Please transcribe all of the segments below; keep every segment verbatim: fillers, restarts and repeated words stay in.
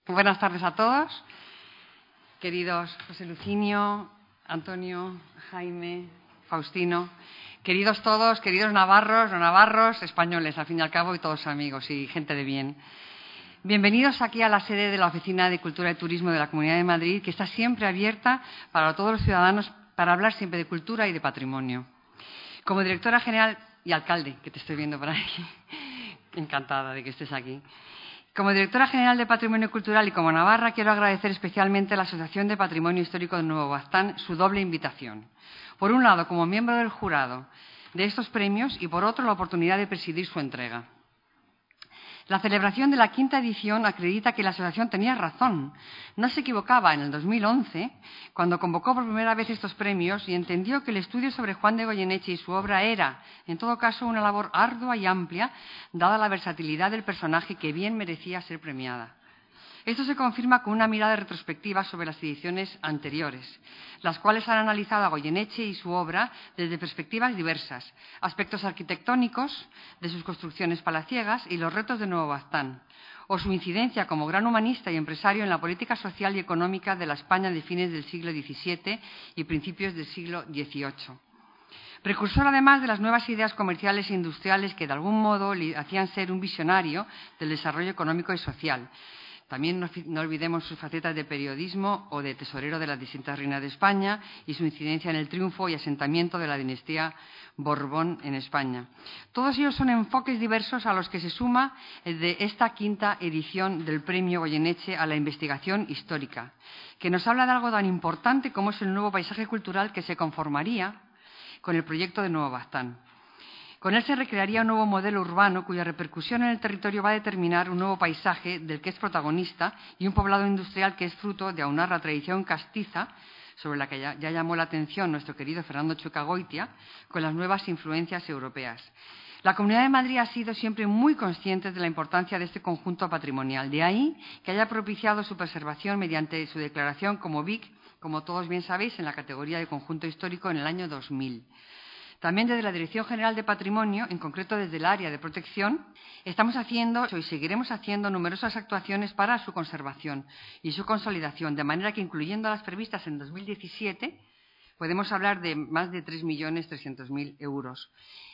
Buenas tardes a todos, queridos José Lucinio, Antonio, Jaime, Faustino, queridos todos, queridos navarros, no navarros, españoles, al fin y al cabo, y todos amigos y gente de bien. Bienvenidos aquí a la sede de la Oficina de Cultura y Turismo de la Comunidad de Madrid, que está siempre abierta para todos los ciudadanos para hablar siempre de cultura y de patrimonio. Como directora general y alcalde, que te estoy viendo por ahí, encantada de que estés aquí. Como directora general de Patrimonio Cultural y como navarra, quiero agradecer especialmente a la Asociación de Patrimonio Histórico de Nuevo Baztán su doble invitación. Por un lado, como miembro del jurado de estos premios y por otro, la oportunidad de presidir su entrega. La celebración de la quinta edición acredita que la asociación tenía razón. No se equivocaba en el dos mil once, cuando convocó por primera vez estos premios y entendió que el estudio sobre Juan de Goyeneche y su obra era, en todo caso, una labor ardua y amplia, dada la versatilidad del personaje que bien merecía ser premiada. Esto se confirma con una mirada retrospectiva sobre las ediciones anteriores, las cuales han analizado a Goyeneche y su obra desde perspectivas diversas, aspectos arquitectónicos de sus construcciones palaciegas y los retos de Nuevo Baztán, o su incidencia como gran humanista y empresario en la política social y económica de la España de fines del siglo diecisiete y principios del siglo dieciocho. Precursor, además, de las nuevas ideas comerciales e industriales que, de algún modo, le hacían ser un visionario del desarrollo económico y social. También no, no olvidemos sus facetas de periodismo o de tesorero de las distintas reinas de España y su incidencia en el triunfo y asentamiento de la dinastía Borbón en España. Todos ellos son enfoques diversos a los que se suma de esta quinta edición del Premio Goyeneche a la investigación histórica, que nos habla de algo tan importante como es el nuevo paisaje cultural que se conformaría con el proyecto de Nuevo Baztán. Con él se recrearía un nuevo modelo urbano cuya repercusión en el territorio va a determinar un nuevo paisaje del que es protagonista y un poblado industrial que es fruto de aunar la tradición castiza, sobre la que ya, ya llamó la atención nuestro querido Fernando Chueca-Goitia, con las nuevas influencias europeas. La Comunidad de Madrid ha sido siempre muy consciente de la importancia de este conjunto patrimonial. De ahí que haya propiciado su preservación mediante su declaración como B I C, como todos bien sabéis, en la categoría de conjunto histórico en el año dos mil. También desde la Dirección General de Patrimonio, en concreto desde el área de protección, estamos haciendo y seguiremos haciendo numerosas actuaciones para su conservación y su consolidación, de manera que, incluyendo las previstas en dos mil diecisiete, podemos hablar de más de tres millones trescientos mil euros.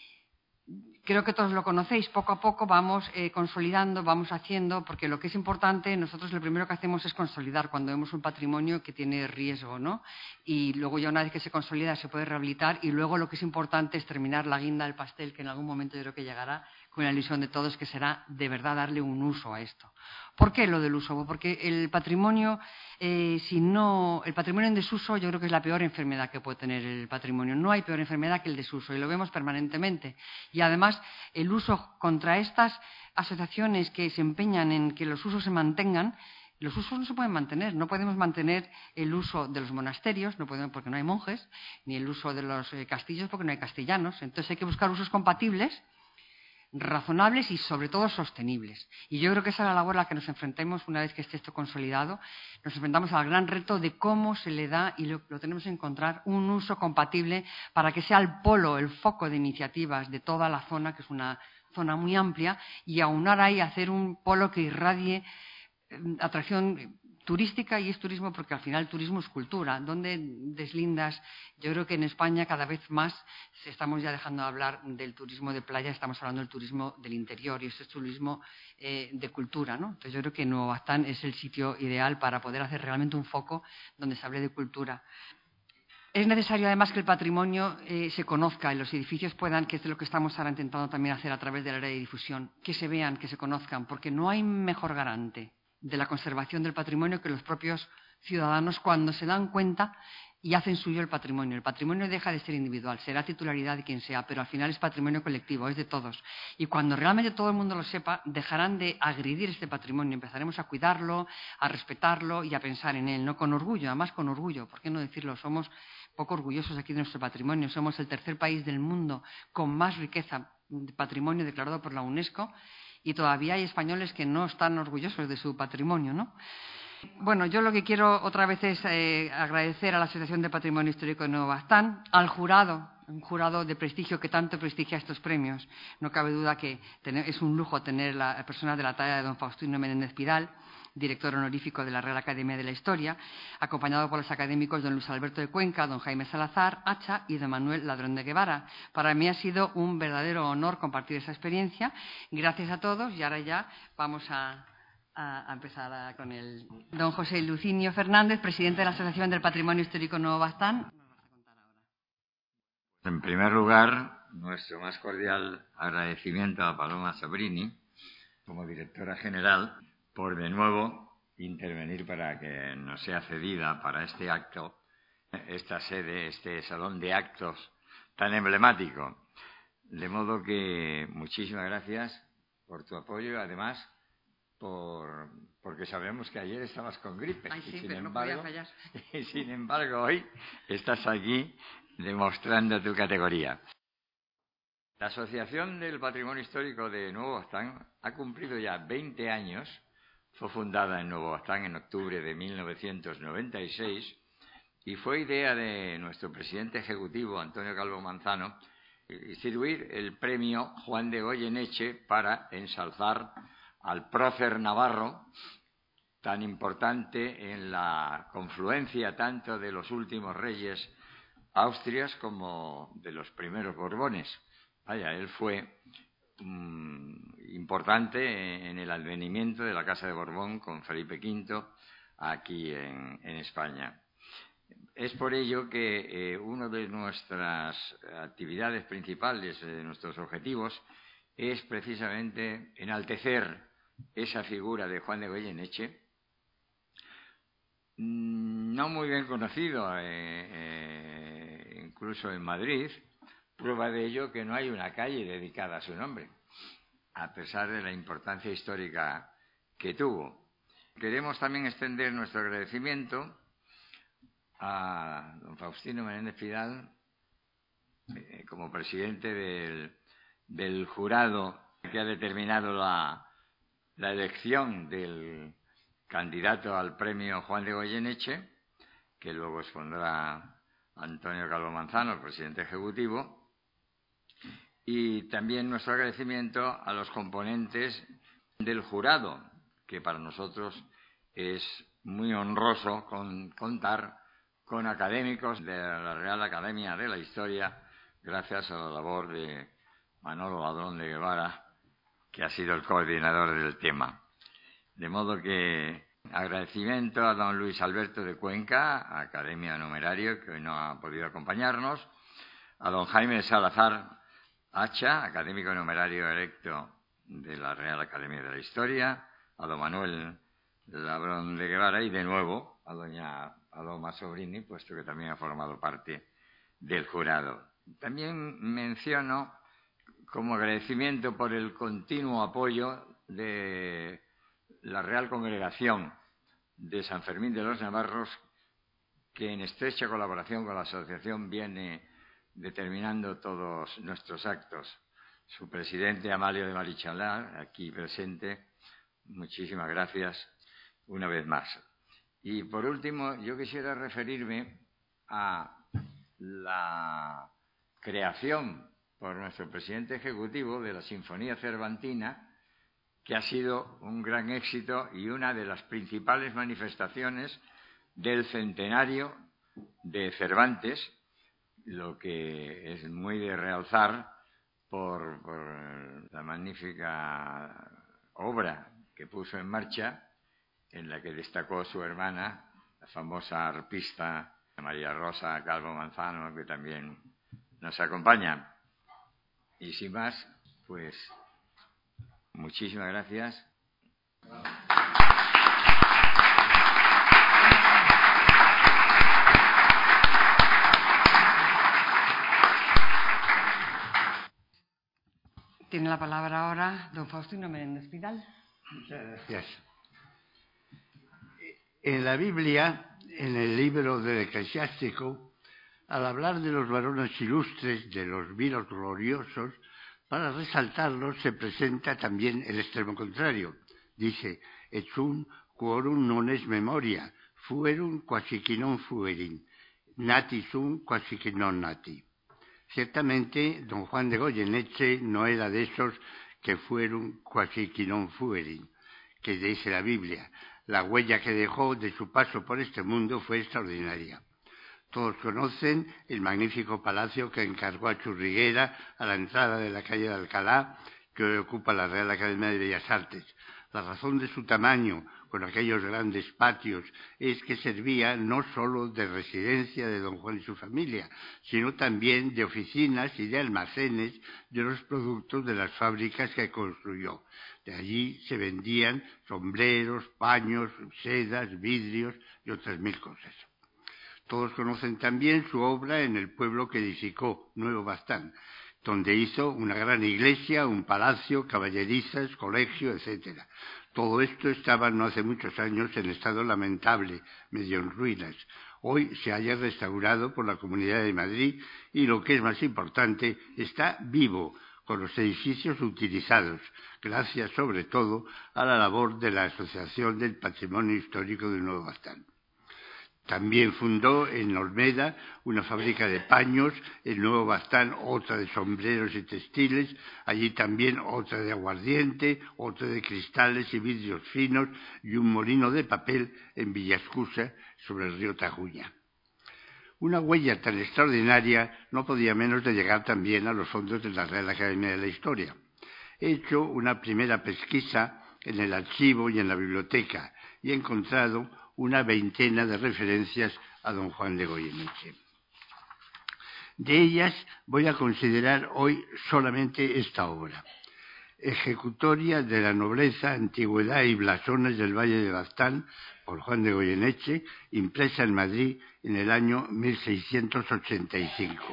Creo que todos lo conocéis, poco a poco vamos eh, consolidando, vamos haciendo, porque lo que es importante, nosotros lo primero que hacemos es consolidar cuando vemos un patrimonio que tiene riesgo, ¿no? Y luego ya una vez que se consolida se puede rehabilitar y luego lo que es importante es terminar la guinda del pastel, que en algún momento yo creo que llegará con la ilusión de todos, que será de verdad darle un uso a esto. ¿Por qué lo del uso? Porque el patrimonio, eh, si no, el patrimonio en desuso yo creo que es la peor enfermedad que puede tener el patrimonio. No hay peor enfermedad que el desuso y lo vemos permanentemente. Y además el uso contra estas asociaciones que se empeñan en que los usos se mantengan, los usos no se pueden mantener. No podemos mantener el uso de los monasterios, no podemos porque no hay monjes, ni el uso de los eh, castillos porque no hay castellanos. Entonces hay que buscar usos compatibles, razonables y sobre todo sostenibles. Y yo creo que esa es la labor a la que nos enfrentemos una vez que esté esto consolidado. Nos enfrentamos al gran reto de cómo se le da, y lo, lo tenemos que encontrar, un uso compatible para que sea el polo, el foco de iniciativas de toda la zona, que es una zona muy amplia, y aunar ahí, hacer un polo que irradie eh, atracción turística, y es turismo porque al final turismo es cultura. ¿Dónde deslindas? Yo creo que en España cada vez más estamos ya dejando de hablar del turismo de playa, estamos hablando del turismo del interior y ese es turismo eh, de cultura, ¿no? Entonces yo creo que Nuevo Baztán es el sitio ideal para poder hacer realmente un foco donde se hable de cultura. Es necesario además que el patrimonio eh, se conozca y los edificios puedan, que es de lo que estamos ahora intentando también hacer a través del área de difusión, que se vean, que se conozcan, porque no hay mejor garante de la conservación del patrimonio que los propios ciudadanos cuando se dan cuenta y hacen suyo el patrimonio. El patrimonio deja de ser individual, será titularidad de quien sea, pero al final es patrimonio colectivo, es de todos. Y cuando realmente todo el mundo lo sepa, dejarán de agredir este patrimonio, empezaremos a cuidarlo, a respetarlo y a pensar en él, no con orgullo, además con orgullo, ¿por qué no decirlo? Somos poco orgullosos aquí de nuestro patrimonio, somos el tercer país del mundo con más riqueza de patrimonio declarado por la UNESCO, y todavía hay españoles que no están orgullosos de su patrimonio, ¿no? Bueno, yo lo que quiero otra vez es eh, agradecer a la Asociación de Patrimonio Histórico de Nuevo Baztán, al jurado, un jurado de prestigio que tanto prestigia estos premios. No cabe duda que tener, es un lujo tener la persona de la talla de don Faustino Menéndez Pidal, director honorífico de la Real Academia de la Historia, acompañado por los académicos don Luis Alberto de Cuenca, don Jaime Salazar Hacha y don Manuel Ladrón de Guevara. Para mí ha sido un verdadero honor compartir esa experiencia. Gracias a todos y ahora ya vamos a, a, a empezar a, con el don José Lucinio Fernández, presidente de la Asociación del Patrimonio Histórico Nuevo Baztán. En primer lugar, nuestro más cordial agradecimiento a Paloma Sobrini, como directora general, por de nuevo intervenir para que nos sea cedida para este acto, esta sede, este salón de actos tan emblemático. De modo que muchísimas gracias por tu apoyo y además por, porque sabemos que ayer estabas con gripe. Ay, sí, y sin pero embargo, no podía fallar. Y sin embargo hoy estás aquí demostrando tu categoría. La Asociación del Patrimonio Histórico de Nuevo Baztán ha cumplido ya veinte años. Fue fundada en Nuevo Baztán en octubre de mil novecientos noventa y seis y fue idea de nuestro presidente ejecutivo, Antonio Calvo Manzano, instituir el premio Juan de Goyeneche para ensalzar al prócer navarro, tan importante en la confluencia tanto de los últimos reyes austrias como de los primeros Borbones. Vaya, él fue mmm, importante en el advenimiento de la Casa de Borbón con Felipe quinto aquí en, en España. Es por ello que eh, una de nuestras actividades principales, de nuestros objetivos, es precisamente enaltecer esa figura de Juan de Goyeneche, no muy bien conocido, eh, eh, incluso en Madrid. Prueba de ello que no hay una calle dedicada a su nombre, a pesar de la importancia histórica que tuvo. Queremos también extender nuestro agradecimiento a don Faustino Menéndez Pidal, eh, como presidente del, del jurado que ha determinado la, la elección del candidato al premio Juan de Goyeneche, que luego expondrá Antonio Calvo Manzano, el presidente ejecutivo. Y también nuestro agradecimiento a los componentes del jurado, que para nosotros es muy honroso con, contar con académicos de la Real Academia de la Historia, gracias a la labor de Manolo Ladrón de Guevara, que ha sido el coordinador del tema. De modo que agradecimiento a don Luis Alberto de Cuenca, Academia Numerario, que hoy no ha podido acompañarnos, a don Jaime Salazar Hacha, académico numerario electo de la Real Academia de la Historia, a don Manuel Ladrón de Guevara y de nuevo a doña Paloma Sobrini, puesto que también ha formado parte del jurado. También menciono como agradecimiento por el continuo apoyo de la Real Congregación de San Fermín de los Navarros, que en estrecha colaboración con la asociación viene determinando todos nuestros actos. Su presidente, Amalio de Marichalar, aquí presente, muchísimas gracias una vez más. Y por último, yo quisiera referirme a la creación por nuestro presidente ejecutivo de la Sinfonía Cervantina, que ha sido un gran éxito y una de las principales manifestaciones del centenario de Cervantes, lo que es muy de realzar por, por la magnífica obra que puso en marcha, en la que destacó su hermana, la famosa arpista María Rosa Calvo Manzano, que también nos acompaña. Y sin más, pues muchísimas gracias. Tiene la palabra ahora don Faustino Menéndez Pidal. Muchas gracias. En la Biblia, en el libro del Eclesiástico, al hablar de los varones ilustres, de los viros gloriosos, para resaltarlos se presenta también el extremo contrario. Dice, et sum quorum non es memoria, fuerum quasi qui non fuerin, nati sum quasi qui non nati. Ciertamente, don Juan de Goyeneche no era de esos que fueron quasi qui non fuerin, que dice la Biblia. La huella que dejó de su paso por este mundo fue extraordinaria. Todos conocen el magnífico palacio que encargó a Churriguera a la entrada de la calle de Alcalá, que hoy ocupa la Real Academia de Bellas Artes. La razón de su tamaño, con aquellos grandes patios, es que servía no solo de residencia de don Juan y su familia, sino también de oficinas y de almacenes de los productos de las fábricas que construyó. De allí se vendían sombreros, paños, sedas, vidrios y otras mil cosas. Todos conocen también su obra en el pueblo que edificó, Nuevo Bastán, donde hizo una gran iglesia, un palacio, caballerizas, colegio, etcétera. Todo esto estaba no hace muchos años en estado lamentable, medio en ruinas. Hoy se haya restaurado por la Comunidad de Madrid y, lo que es más importante, está vivo, con los edificios utilizados, gracias sobre todo a la labor de la Asociación del Patrimonio Histórico de Nuevo Bastán. También fundó en Olmeda una fábrica de paños, en Nuevo Bastán otra de sombreros y textiles, allí también otra de aguardiente, otra de cristales y vidrios finos y un molino de papel en Villascusa, sobre el río Tajuña. Una huella tan extraordinaria no podía menos de llegar también a los fondos de la Real Academia de la Historia. He hecho una primera pesquisa en el archivo y en la biblioteca y he encontrado una veintena de referencias a don Juan de Goyeneche. De ellas voy a considerar hoy solamente esta obra, Ejecutoria de la Nobleza, Antigüedad y Blasones del Valle de Bastán, por Juan de Goyeneche, impresa en Madrid en el año mil seiscientos ochenta y cinco.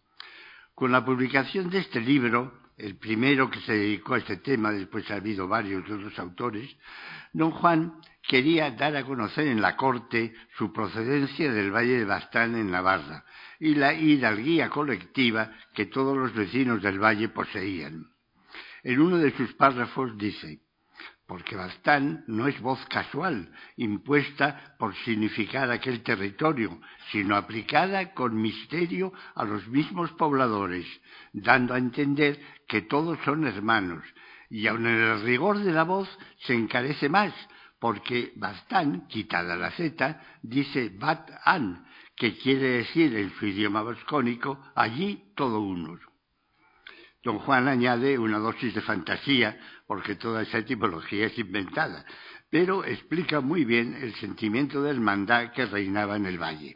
Con la publicación de este libro, el primero que se dedicó a este tema, después ha habido varios de otros autores, don Juan quería dar a conocer en la corte su procedencia del Valle de Bastán en Navarra y la hidalguía colectiva que todos los vecinos del valle poseían. En uno de sus párrafos dice: porque Bastán no es voz casual, impuesta por significar aquel territorio, sino aplicada con misterio a los mismos pobladores, dando a entender que todos son hermanos, y aun en el rigor de la voz se encarece más, porque Bastán, quitada la Z, dice Bat-an, que quiere decir en su idioma vascónico, allí todo uno. Don Juan añade una dosis de fantasía, porque toda esa etimología es inventada, pero explica muy bien el sentimiento de hermandad que reinaba en el valle.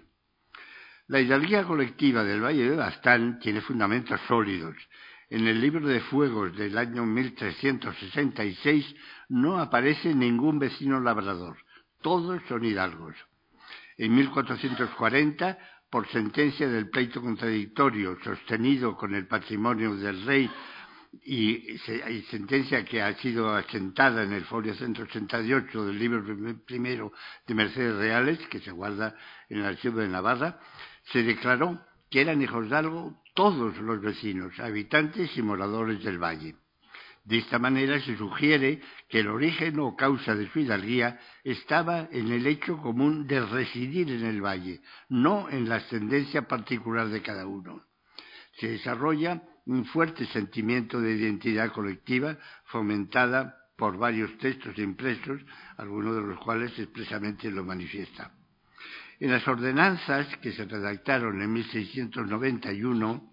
La hidalguía colectiva del Valle de Bastán tiene fundamentos sólidos. En el libro de fuegos del año mil trescientos sesenta y seis no aparece ningún vecino labrador, todos son hidalgos. En mil cuatrocientos cuarenta, por sentencia del pleito contradictorio sostenido con el patrimonio del rey y, y sentencia que ha sido asentada en el folio ciento ochenta y ocho del libro primero de Mercedes Reales, que se guarda en el archivo de Navarra, se declaró que eran hijos de algo todos los vecinos, habitantes y moradores del valle. De esta manera se sugiere que el origen o causa de su hidalguía estaba en el hecho común de residir en el valle, no en la ascendencia particular de cada uno. Se desarrolla un fuerte sentimiento de identidad colectiva fomentada por varios textos impresos, algunos de los cuales expresamente lo manifiestan. En las ordenanzas que se redactaron en mil seiscientos noventa y uno,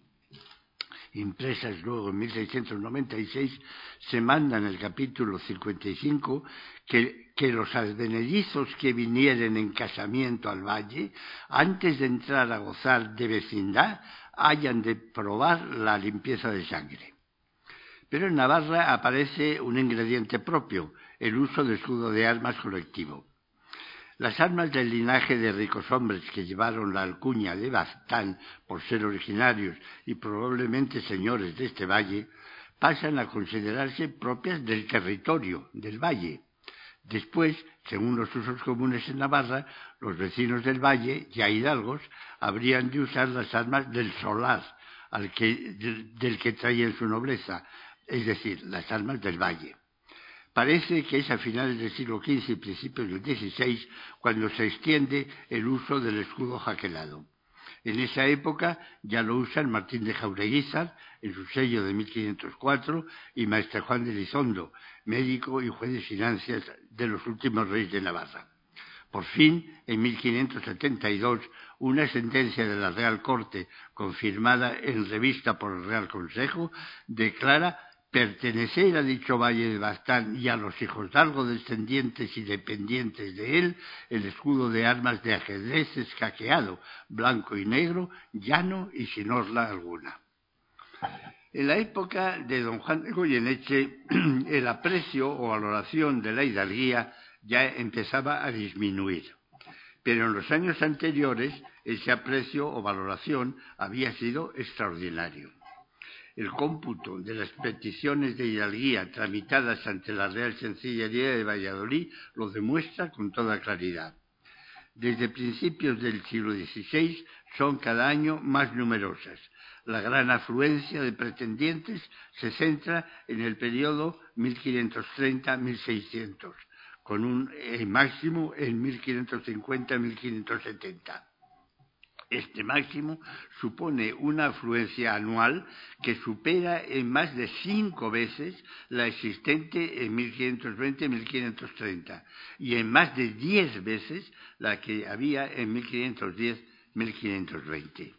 impresas luego en mil seiscientos noventa y seis, se manda en el capítulo cincuenta y cinco que, que los advenedizos que vinieren en casamiento al valle, antes de entrar a gozar de vecindad, hayan de probar la limpieza de sangre. Pero en Navarra aparece un ingrediente propio, el uso de escudo de armas colectivo. Las armas del linaje de ricos hombres que llevaron la alcuña de Bastán por ser originarios y probablemente señores de este valle, pasan a considerarse propias del territorio, del valle. Después, según los usos comunes en Navarra, los vecinos del valle, ya hidalgos, habrían de usar las armas del solar, al que, del que traían su nobleza, es decir, las armas del valle. Parece que es a finales del siglo quince y principios del dieciséis cuando se extiende el uso del escudo jaquelado. En esa época ya lo usan Martín de Jaureguizar en su sello de mil quinientos cuatro y Maestre Juan de Elizondo, médico y juez de finanzas de los últimos reyes de Navarra. Por fin, en mil quinientos setenta y dos, una sentencia de la Real Corte, confirmada en revista por el Real Consejo, declara pertenecer a dicho valle de Baztán y a los hijosdalgo descendientes y dependientes de él el escudo de armas de ajedrez escaqueado, blanco y negro, llano y sin orla alguna. En la época de don Juan de Goyeneche, el aprecio o valoración de la hidalguía ya empezaba a disminuir, pero en los años anteriores ese aprecio o valoración había sido extraordinario. El cómputo de las peticiones de hidalguía tramitadas ante la Real Chancillería de Valladolid lo demuestra con toda claridad. Desde principios del siglo dieciséis son cada año más numerosas. La gran afluencia de pretendientes se centra en el periodo mil quinientos treinta a mil seiscientos, con un eh, máximo en mil quinientos cincuenta a mil quinientos setenta. Este máximo supone una afluencia anual que supera en más de cinco veces la existente en mil quinientos veinte a mil quinientos treinta y en más de diez veces la que había en mil quinientos diez a mil quinientos veinte.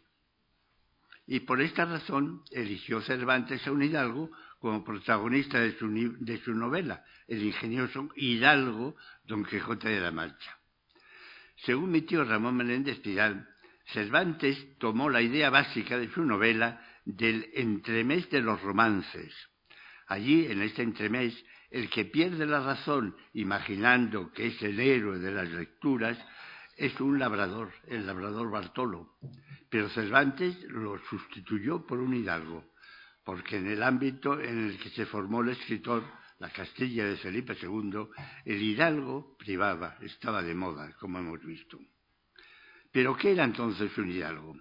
Y por esta razón eligió Cervantes a un hidalgo como protagonista de su, de su novela, el ingenioso hidalgo Don Quijote de la Mancha. Según mi tío Ramón Menéndez Pidal, Cervantes tomó la idea básica de su novela del entremés de los romances. Allí, en este entremés, el que pierde la razón imaginando que es el héroe de las lecturas es un labrador, el labrador Bartolo. Pero Cervantes lo sustituyó por un hidalgo, porque en el ámbito en el que se formó el escritor, la Castilla de Felipe segundo, el hidalgo privaba, estaba de moda, como hemos visto. ¿Pero qué era entonces un hidalgo?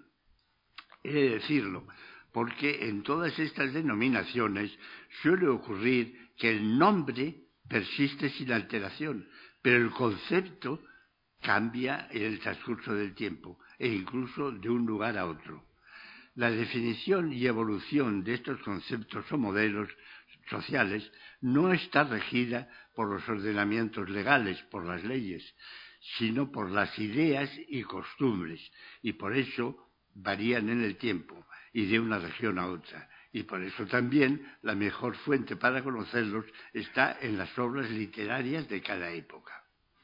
He de decirlo, porque en todas estas denominaciones suele ocurrir que el nombre persiste sin alteración, pero el concepto cambia en el transcurso del tiempo e incluso de un lugar a otro. La definición y evolución de estos conceptos o modelos sociales no está regida por los ordenamientos legales, por las leyes, sino por las ideas y costumbres, y por eso varían en el tiempo y de una región a otra. Y por eso también la mejor fuente para conocerlos está en las obras literarias de cada época.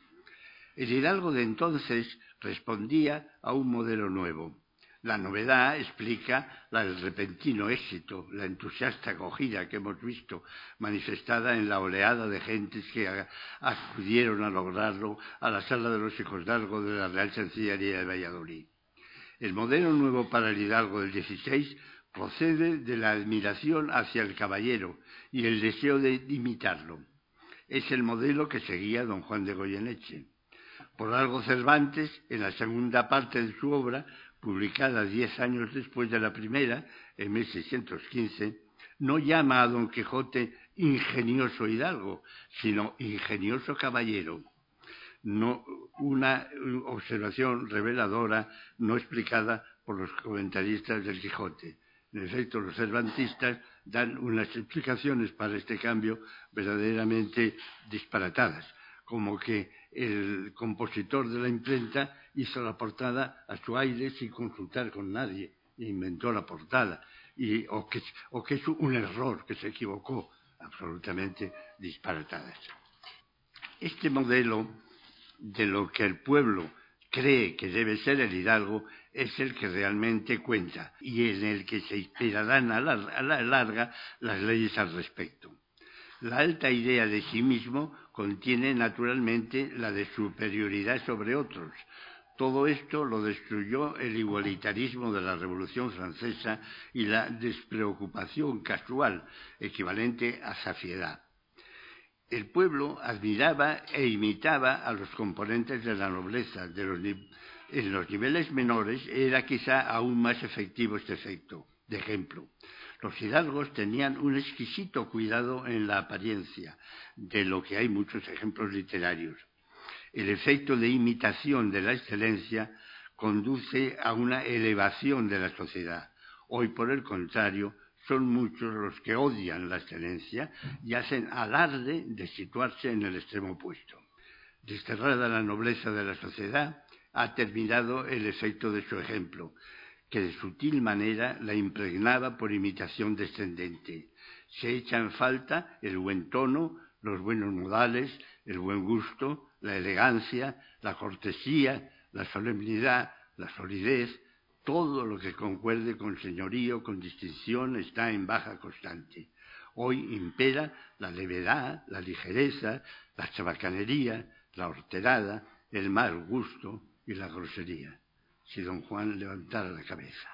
El hidalgo de entonces respondía a un modelo nuevo. La novedad explica la del repentino éxito, la entusiasta acogida que hemos visto manifestada en la oleada de gentes que acudieron a lograrlo a la sala de los hijosdalgo de la Real Chancillería de Valladolid. El modelo nuevo para el hidalgo del dieciséis procede de la admiración hacia el caballero y el deseo de imitarlo. Es el modelo que seguía don Juan de Goyeneche. Por algo Cervantes, en la segunda parte de su obra, publicada diez años después de la primera, en mil seiscientos quince, no llama a don Quijote ingenioso hidalgo, sino ingenioso caballero. No, una observación reveladora no explicada por los comentaristas del Quijote. En efecto, los cervantistas dan unas explicaciones para este cambio verdaderamente disparatadas, como que el compositor de la imprenta hizo la portada a su aire sin consultar con nadie, e inventó la portada, y, o, que, o que es un error, que se equivocó, absolutamente disparatadas. Este modelo de lo que el pueblo cree que debe ser el hidalgo es el que realmente cuenta y en el que se inspirarán a la, a la larga las leyes al respecto. La alta idea de sí mismo contiene naturalmente la de superioridad sobre otros. Todo esto lo destruyó el igualitarismo de la Revolución Francesa y la despreocupación casual, equivalente a saciedad. El pueblo admiraba e imitaba a los componentes de la nobleza. De los, en los niveles menores era quizá aún más efectivo este efecto. De ejemplo, los hidalgos tenían un exquisito cuidado en la apariencia, de lo que hay muchos ejemplos literarios. El efecto de imitación de la excelencia conduce a una elevación de la sociedad. Hoy, por el contrario, son muchos los que odian la excelencia y hacen alarde de situarse en el extremo opuesto. Desterrada la nobleza de la sociedad, ha terminado el efecto de su ejemplo, que de sutil manera la impregnaba por imitación descendente. Se echa en falta el buen tono, los buenos modales, el buen gusto, la elegancia, la cortesía, la solemnidad, la solidez. Todo lo que concuerde con señorío, con distinción, está en baja constante. Hoy impera la levedad, la ligereza, la chabacanería, la horterada, el mal gusto y la grosería. Si don Juan levantara la cabeza.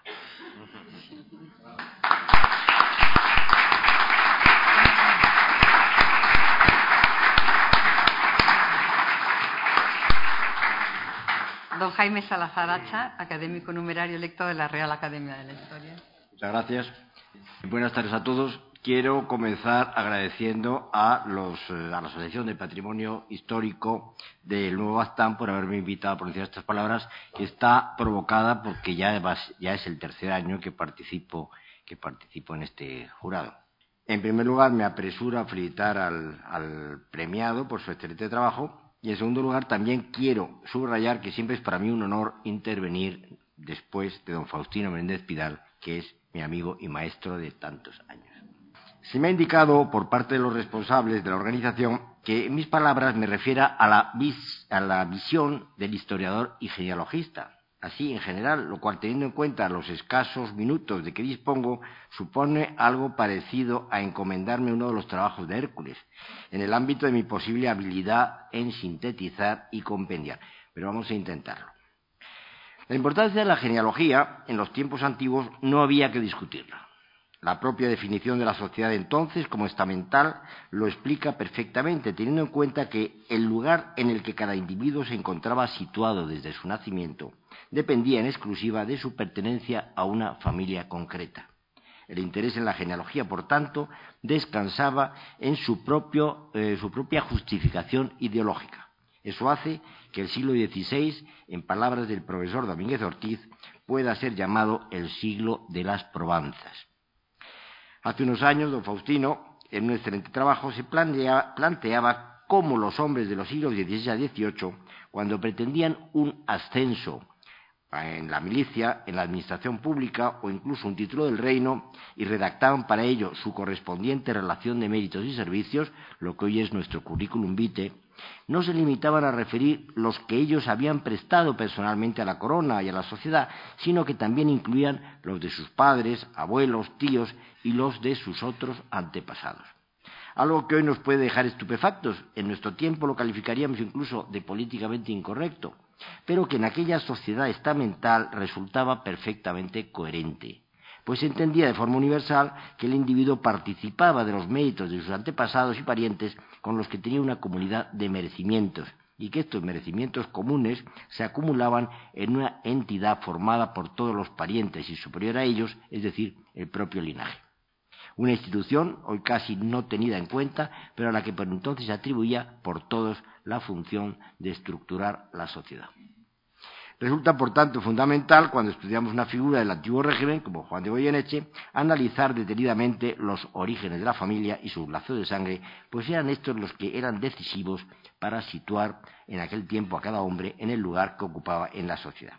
Don Jaime Salazar Hacha, académico numerario electo de la Real Academia de la Historia. Muchas gracias. Buenas tardes a todos. Quiero comenzar agradeciendo a, los, a la Asociación de Patrimonio Histórico del Nuevo Baztán por haberme invitado a pronunciar estas palabras, que está provocada porque ya, ya es el tercer año que participo, que participo en este jurado. En primer lugar, me apresuro a felicitar al, al premiado por su excelente trabajo. Y en segundo lugar, también quiero subrayar que siempre es para mí un honor intervenir después de don Faustino Menéndez Pidal, que es mi amigo y maestro de tantos años. Se me ha indicado por parte de los responsables de la organización que en mis palabras me refiera a la, vis, a la visión del historiador y genealogista. Así, en general, lo cual, teniendo en cuenta los escasos minutos de que dispongo, supone algo parecido a encomendarme uno de los trabajos de Hércules, en el ámbito de mi posible habilidad en sintetizar y compendiar. Pero vamos a intentarlo. La importancia de la genealogía, en los tiempos antiguos, no había que discutirla. La propia definición de la sociedad de entonces como estamental lo explica perfectamente, teniendo en cuenta que el lugar en el que cada individuo se encontraba situado desde su nacimiento dependía en exclusiva de su pertenencia a una familia concreta. El interés en la genealogía, por tanto, descansaba en su, propio, eh, su propia justificación ideológica. Eso hace que el siglo dieciséis, en palabras del profesor Domínguez Ortiz, pueda ser llamado el siglo de las probanzas. Hace unos años, don Faustino, en un excelente trabajo, se plantea, planteaba cómo los hombres de los siglos dieciséis a dieciocho, cuando pretendían un ascenso en la milicia, en la administración pública o incluso un título del reino, y redactaban para ello su correspondiente relación de méritos y servicios, lo que hoy es nuestro currículum vitae, no se limitaban a referir los que ellos habían prestado personalmente a la corona y a la sociedad, sino que también incluían los de sus padres, abuelos, tíos y los de sus otros antepasados. Algo que hoy nos puede dejar estupefactos, en nuestro tiempo lo calificaríamos incluso de políticamente incorrecto, pero que en aquella sociedad estamental resultaba perfectamente coherente, pues se entendía de forma universal que el individuo participaba de los méritos de sus antepasados y parientes con los que tenía una comunidad de merecimientos, y que estos merecimientos comunes se acumulaban en una entidad formada por todos los parientes y superior a ellos, es decir, el propio linaje. Una institución hoy casi no tenida en cuenta, pero a la que por entonces se atribuía por todos la función de estructurar la sociedad. Resulta, por tanto, fundamental, cuando estudiamos una figura del antiguo régimen, como Juan de Goyeneche, analizar detenidamente los orígenes de la familia y sus lazos de sangre, pues eran estos los que eran decisivos para situar en aquel tiempo a cada hombre en el lugar que ocupaba en la sociedad.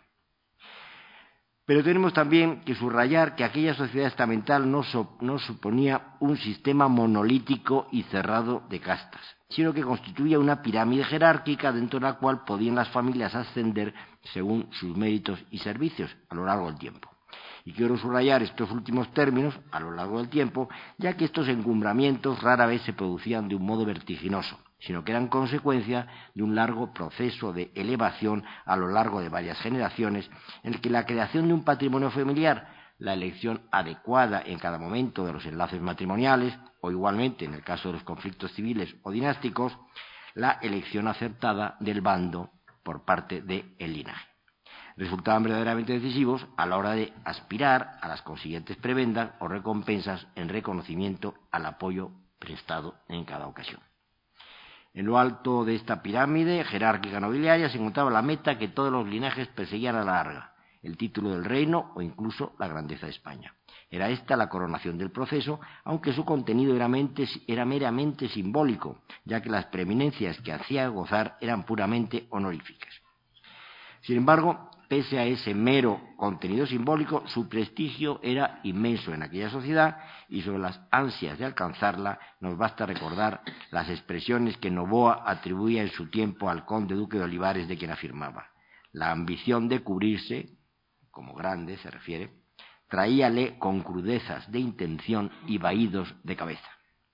Pero tenemos también que subrayar que aquella sociedad estamental no, so, no suponía un sistema monolítico y cerrado de castas, sino que constituía una pirámide jerárquica dentro de la cual podían las familias ascender según sus méritos y servicios a lo largo del tiempo. Y quiero subrayar estos últimos términos a lo largo del tiempo, ya que estos encumbramientos rara vez se producían de un modo vertiginoso, sino que eran consecuencia de un largo proceso de elevación a lo largo de varias generaciones, en el que la creación de un patrimonio familiar, la elección adecuada en cada momento de los enlaces matrimoniales, o igualmente en el caso de los conflictos civiles o dinásticos, la elección acertada del bando por parte del linaje, resultaban verdaderamente decisivos a la hora de aspirar a las consiguientes prebendas o recompensas en reconocimiento al apoyo prestado en cada ocasión. En lo alto de esta pirámide jerárquica nobiliaria se encontraba la meta que todos los linajes perseguían a la larga, el título del reino o incluso la grandeza de España. Era esta la coronación del proceso, aunque su contenido era, mente, era meramente simbólico, ya que las preeminencias que hacía gozar eran puramente honoríficas. Sin embargo, pese a ese mero contenido simbólico, su prestigio era inmenso en aquella sociedad y sobre las ansias de alcanzarla nos basta recordar las expresiones que Noboa atribuía en su tiempo al conde duque de Olivares, de quien afirmaba: la ambición de cubrirse, como grande se refiere, traíale con crudezas de intención y vaídos de cabeza.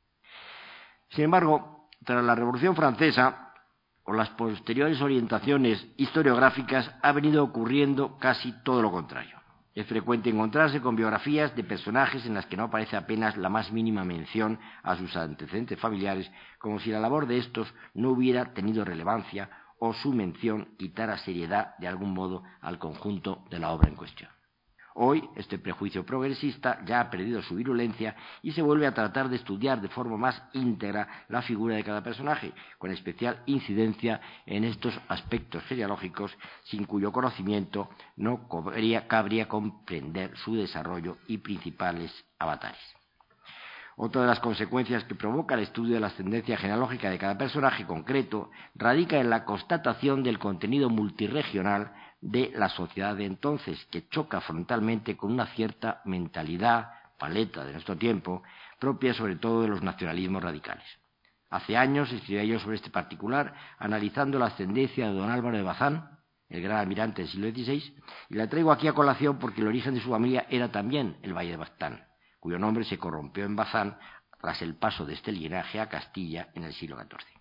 Sin embargo, tras la Revolución Francesa o las posteriores orientaciones historiográficas ha venido ocurriendo casi todo lo contrario. Es frecuente encontrarse con biografías de personajes en las que no aparece apenas la más mínima mención a sus antecedentes familiares, como si la labor de estos no hubiera tenido relevancia o su mención quitara seriedad de algún modo al conjunto de la obra en cuestión. Hoy, este prejuicio progresista ya ha perdido su virulencia y se vuelve a tratar de estudiar de forma más íntegra la figura de cada personaje, con especial incidencia en estos aspectos genealógicos, sin cuyo conocimiento no cabría, cabría comprender su desarrollo y principales avatares. Otra de las consecuencias que provoca el estudio de la ascendencia genealógica de cada personaje concreto radica en la constatación del contenido multirregional de la sociedad de entonces, que choca frontalmente con una cierta mentalidad, paleta de nuestro tiempo, propia sobre todo de los nacionalismos radicales. Hace años escribía yo sobre este particular, analizando la ascendencia de don Álvaro de Bazán, el gran almirante del siglo dieciséis, y la traigo aquí a colación porque el origen de su familia era también el Valle de Baztán, cuyo nombre se corrompió en Bazán tras el paso de este linaje a Castilla en el siglo catorce.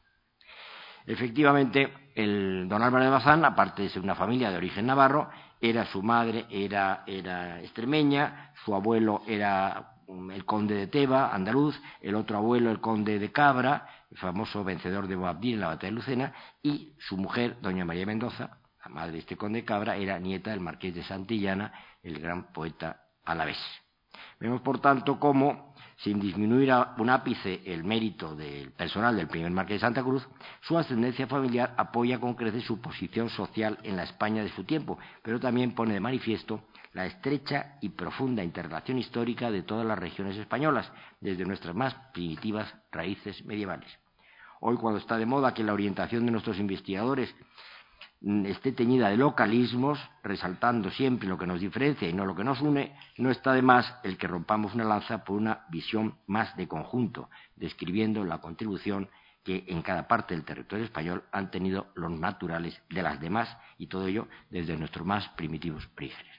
Efectivamente, el don Álvaro de Bazán, aparte de ser una familia de origen navarro, era su madre, era, era extremeña, su abuelo era el conde de Teba, andaluz, el otro abuelo el conde de Cabra, el famoso vencedor de Boabdil en la batalla de Lucena, y su mujer, doña María Mendoza, la madre de este conde de Cabra, era nieta del marqués de Santillana, el gran poeta alavés. Vemos, por tanto, cómo, sin disminuir a un ápice el mérito del personal del primer marqués de Santa Cruz, su ascendencia familiar apoya con creces su posición social en la España de su tiempo, pero también pone de manifiesto la estrecha y profunda interrelación histórica de todas las regiones españolas, desde nuestras más primitivas raíces medievales. Hoy, cuando está de moda que la orientación de nuestros investigadores esté teñida de localismos, resaltando siempre lo que nos diferencia y no lo que nos une, no está de más el que rompamos una lanza por una visión más de conjunto, describiendo la contribución que en cada parte del territorio español han tenido los naturales de las demás, y todo ello desde nuestros más primitivos orígenes.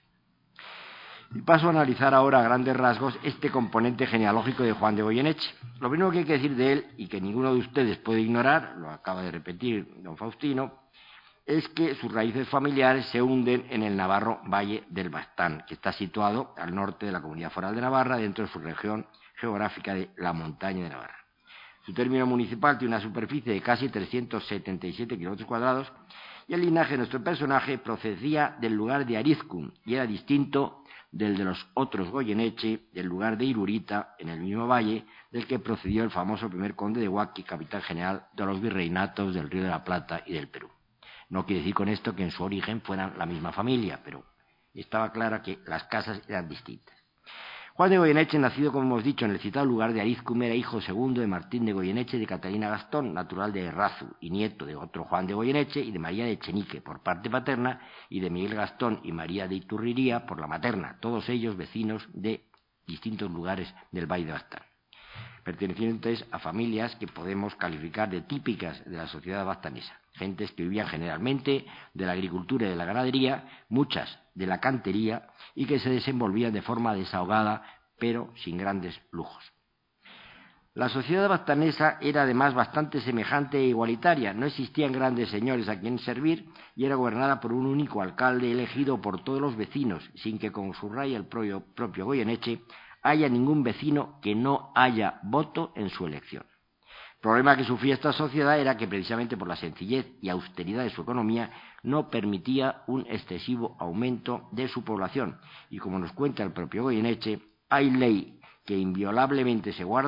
Y paso a analizar ahora a grandes rasgos este componente genealógico de Juan de Goyeneche. Lo primero que hay que decir de él, y que ninguno de ustedes puede ignorar, lo acaba de repetir don Faustino, es que sus raíces familiares se hunden en el navarro Valle del Baztán, que está situado al norte de la Comunidad Foral de Navarra, dentro de su región geográfica de la Montaña de Navarra. Su término municipal tiene una superficie de casi trescientos setenta y siete kilómetros cuadrados, y el linaje de nuestro personaje procedía del lugar de Arizcum y era distinto del de los otros Goyeneche, del lugar de Irurita, en el mismo valle, del que procedió el famoso primer conde de Huaqui, capitán general de los virreinatos del Río de la Plata y del Perú. No quiere decir con esto que en su origen fueran la misma familia, pero estaba clara que las casas eran distintas. Juan de Goyeneche, nacido, como hemos dicho, en el citado lugar de Arizcum, era hijo segundo de Martín de Goyeneche y de Catalina Gastón, natural de Errazu, y nieto de otro Juan de Goyeneche y de María de Echenique por parte paterna, y de Miguel Gastón y María de Iturriría por la materna, todos ellos vecinos de distintos lugares del Valle de Baztán, pertenecientes a familias que podemos calificar de típicas de la sociedad baztanesa, gentes que vivían generalmente de la agricultura y de la ganadería, muchas de la cantería, y que se desenvolvían de forma desahogada, pero sin grandes lujos. La sociedad baztanesa era además bastante semejante e igualitaria, no existían grandes señores a quien servir y era gobernada por un único alcalde elegido por todos los vecinos, sin que, como subraya el propio, propio Goyeneche, haya ningún vecino que no haya voto en su elección. El problema que sufría esta sociedad era que, precisamente por la sencillez y austeridad de su economía, no permitía un excesivo aumento de su población, y como nos cuenta el propio Goyeneche, hay ley que inviolablemente se guarda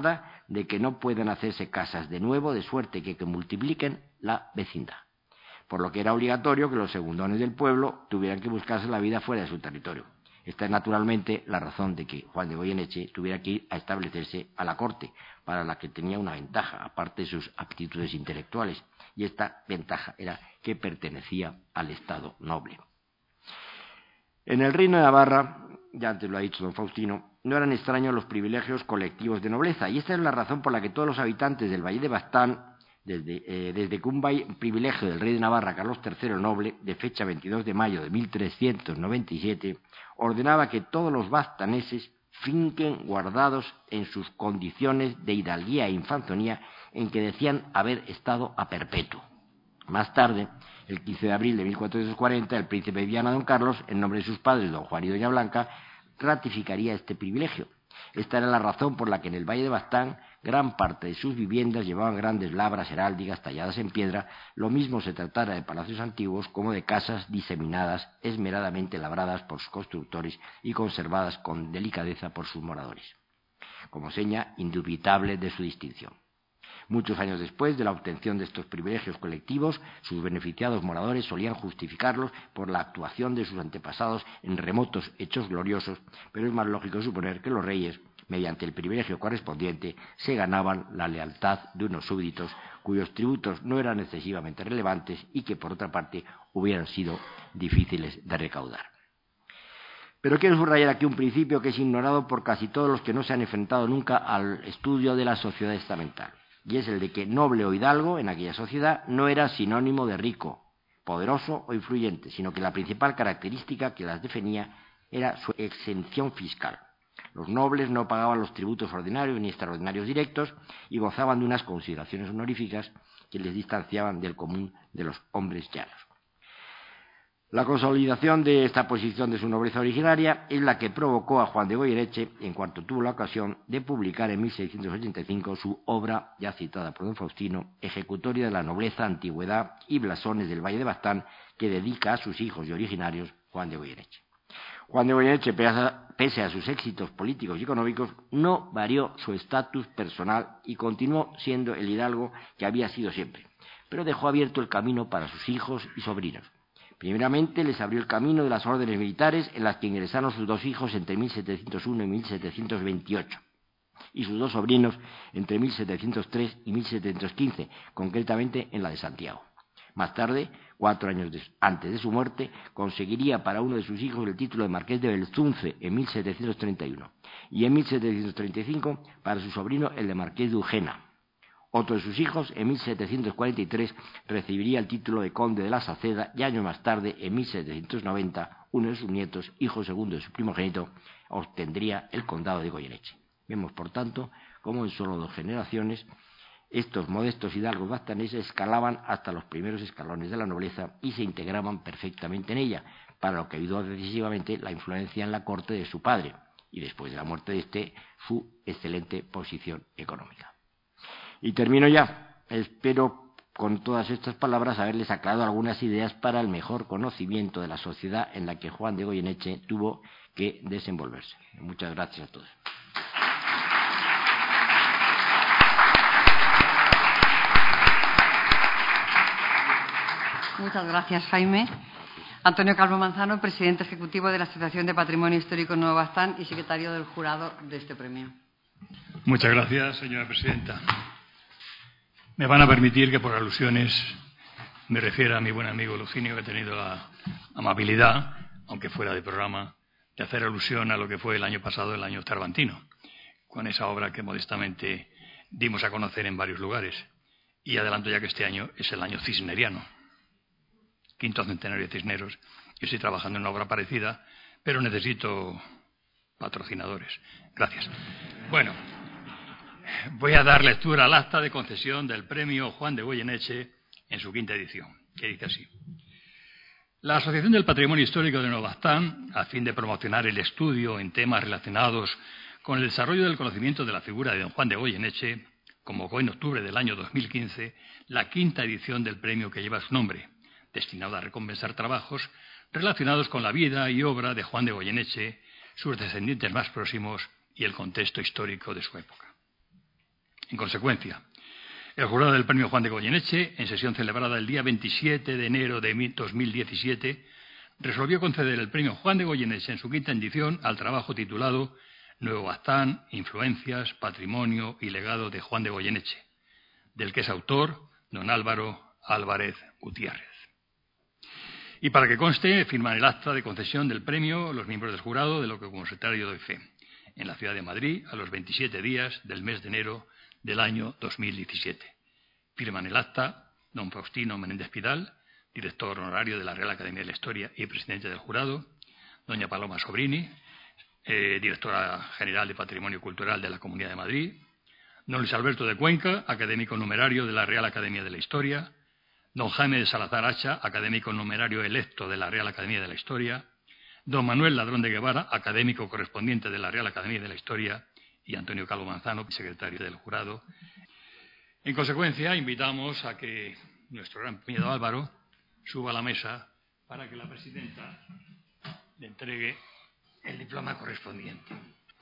de que no puedan hacerse casas de nuevo, de suerte que, que multipliquen la vecindad. Por lo que era obligatorio que los segundones del pueblo tuvieran que buscarse la vida fuera de su territorio. Esta es naturalmente la razón de que Juan de Goyeneche tuviera que ir a establecerse a la corte, para la que tenía una ventaja, aparte de sus aptitudes intelectuales, y esta ventaja era que pertenecía al Estado noble. En el Reino de Navarra, ya antes lo ha dicho don Faustino, no eran extraños los privilegios colectivos de nobleza, y esta es la razón por la que todos los habitantes del Valle de Baztán, desde, eh, desde que un privilegio del rey de Navarra, Carlos tercero Noble, de fecha veintidós de mayo de mil trescientos noventa y siete, ordenaba que todos los baztaneses finquen guardados en sus condiciones de hidalguía e infanzonía en que decían haber estado a perpetuo. Más tarde, el quince de abril de mil cuatrocientos cuarenta, el príncipe de Viana, don Carlos, en nombre de sus padres, don Juan y doña Blanca, ratificaría este privilegio. Esta era la razón por la que en el Valle de Baztán gran parte de sus viviendas llevaban grandes labras heráldicas talladas en piedra, lo mismo se tratara de palacios antiguos como de casas diseminadas, esmeradamente labradas por sus constructores y conservadas con delicadeza por sus moradores, como seña indubitable de su distinción. Muchos años después de la obtención de estos privilegios colectivos, sus beneficiados moradores solían justificarlos por la actuación de sus antepasados en remotos hechos gloriosos, pero es más lógico suponer que los reyes, mediante el privilegio correspondiente, se ganaban la lealtad de unos súbditos cuyos tributos no eran excesivamente relevantes y que, por otra parte, hubieran sido difíciles de recaudar. Pero quiero subrayar aquí un principio que es ignorado por casi todos los que no se han enfrentado nunca al estudio de la sociedad estamental. Y es el de que noble o hidalgo en aquella sociedad no era sinónimo de rico, poderoso o influyente, sino que la principal característica que las definía era su exención fiscal. Los nobles no pagaban los tributos ordinarios ni extraordinarios directos y gozaban de unas consideraciones honoríficas que les distanciaban del común de los hombres llanos. La consolidación de esta posición de su nobleza originaria es la que provocó a Juan de Goyeneche, en cuanto tuvo la ocasión, de publicar en mil seiscientos ochenta y cinco su obra, ya citada por don Faustino, Ejecutoria de la Nobleza, Antigüedad y Blasones del Valle de Baztán, que dedica a sus hijos y originarios Juan de Goyeneche. Juan de Goyeneche, pese a sus éxitos políticos y económicos, no varió su estatus personal y continuó siendo el hidalgo que había sido siempre, pero dejó abierto el camino para sus hijos y sobrinos. Primeramente les abrió el camino de las órdenes militares en las que ingresaron sus dos hijos entre mil setecientos uno y mil setecientos veintiocho y sus dos sobrinos entre mil setecientos tres y mil setecientos quince, concretamente en la de Santiago. Más tarde, cuatro años de, antes de su muerte, conseguiría para uno de sus hijos el título de marqués de Belzunce en mil setecientos treinta y uno y en mil setecientos treinta y cinco para su sobrino el de marqués de Eugena. Otro de sus hijos, en mil setecientos cuarenta y tres, recibiría el título de conde de la Saceda y años más tarde, en mil setecientos noventa, uno de sus nietos, hijo segundo de su primogénito, obtendría el condado de Goyeneche. Vemos, por tanto, cómo en solo dos generaciones estos modestos hidalgos baztaneses escalaban hasta los primeros escalones de la nobleza y se integraban perfectamente en ella, para lo que ayudó decisivamente la influencia en la corte de su padre y, después de la muerte de éste, su excelente posición económica. Y termino ya. Espero con todas estas palabras haberles aclarado algunas ideas para el mejor conocimiento de la sociedad en la que Juan de Goyeneche tuvo que desenvolverse. Muchas gracias a todos. Muchas gracias, Jaime. Antonio Calvo Manzano, presidente ejecutivo de la Asociación de Patrimonio Histórico Nuevo Baztán y secretario del jurado de este premio. Muchas gracias, señora presidenta. Me van a permitir que por alusiones me refiera a mi buen amigo Lucinio, que ha tenido la amabilidad, aunque fuera de programa, de hacer alusión a lo que fue el año pasado, el año cervantino, con esa obra que modestamente dimos a conocer en varios lugares. Y adelanto ya que este año es el año cisneriano, quinto centenario de Cisneros. Yo estoy trabajando en una obra parecida, pero necesito patrocinadores. Gracias. Bueno, voy a dar lectura al acta de concesión del premio Juan de Goyeneche en su quinta edición, que dice así. La Asociación del Patrimonio Histórico de Nuevo Baztán, a fin de promocionar el estudio en temas relacionados con el desarrollo del conocimiento de la figura de don Juan de Goyeneche, convocó en octubre del año dos mil quince la quinta edición del premio que lleva su nombre, destinado a recompensar trabajos relacionados con la vida y obra de Juan de Goyeneche, sus descendientes más próximos y el contexto histórico de su época. En consecuencia, el jurado del Premio Juan de Goyeneche, en sesión celebrada el día veintisiete de enero de dos mil diecisiete, resolvió conceder el Premio Juan de Goyeneche en su quinta edición al trabajo titulado Nuevo Baztán, influencias, patrimonio y legado de Juan de Goyeneche, del que es autor don Álvaro Álvarez Gutiérrez. Y para que conste, firman el acta de concesión del premio los miembros del jurado, de lo que como secretario doy fe, en la ciudad de Madrid, a los veintisiete días del mes de enero del año dos mil diecisiete. Firman el acta don Faustino Menéndez Pidal, director honorario de la Real Academia de la Historia y presidente del jurado, doña Paloma Sobrini, eh, directora general de Patrimonio Cultural de la Comunidad de Madrid, don Luis Alberto de Cuenca, académico numerario de la Real Academia de la Historia, don Jaime de Salazar Hacha, académico numerario electo de la Real Academia de la Historia, don Manuel Ladrón de Guevara, académico correspondiente de la Real Academia de la Historia, y Antonio Calvo Manzano, secretario del jurado. En consecuencia, invitamos a que nuestro gran cuñado Álvaro suba a la mesa para que la presidenta le entregue el diploma correspondiente.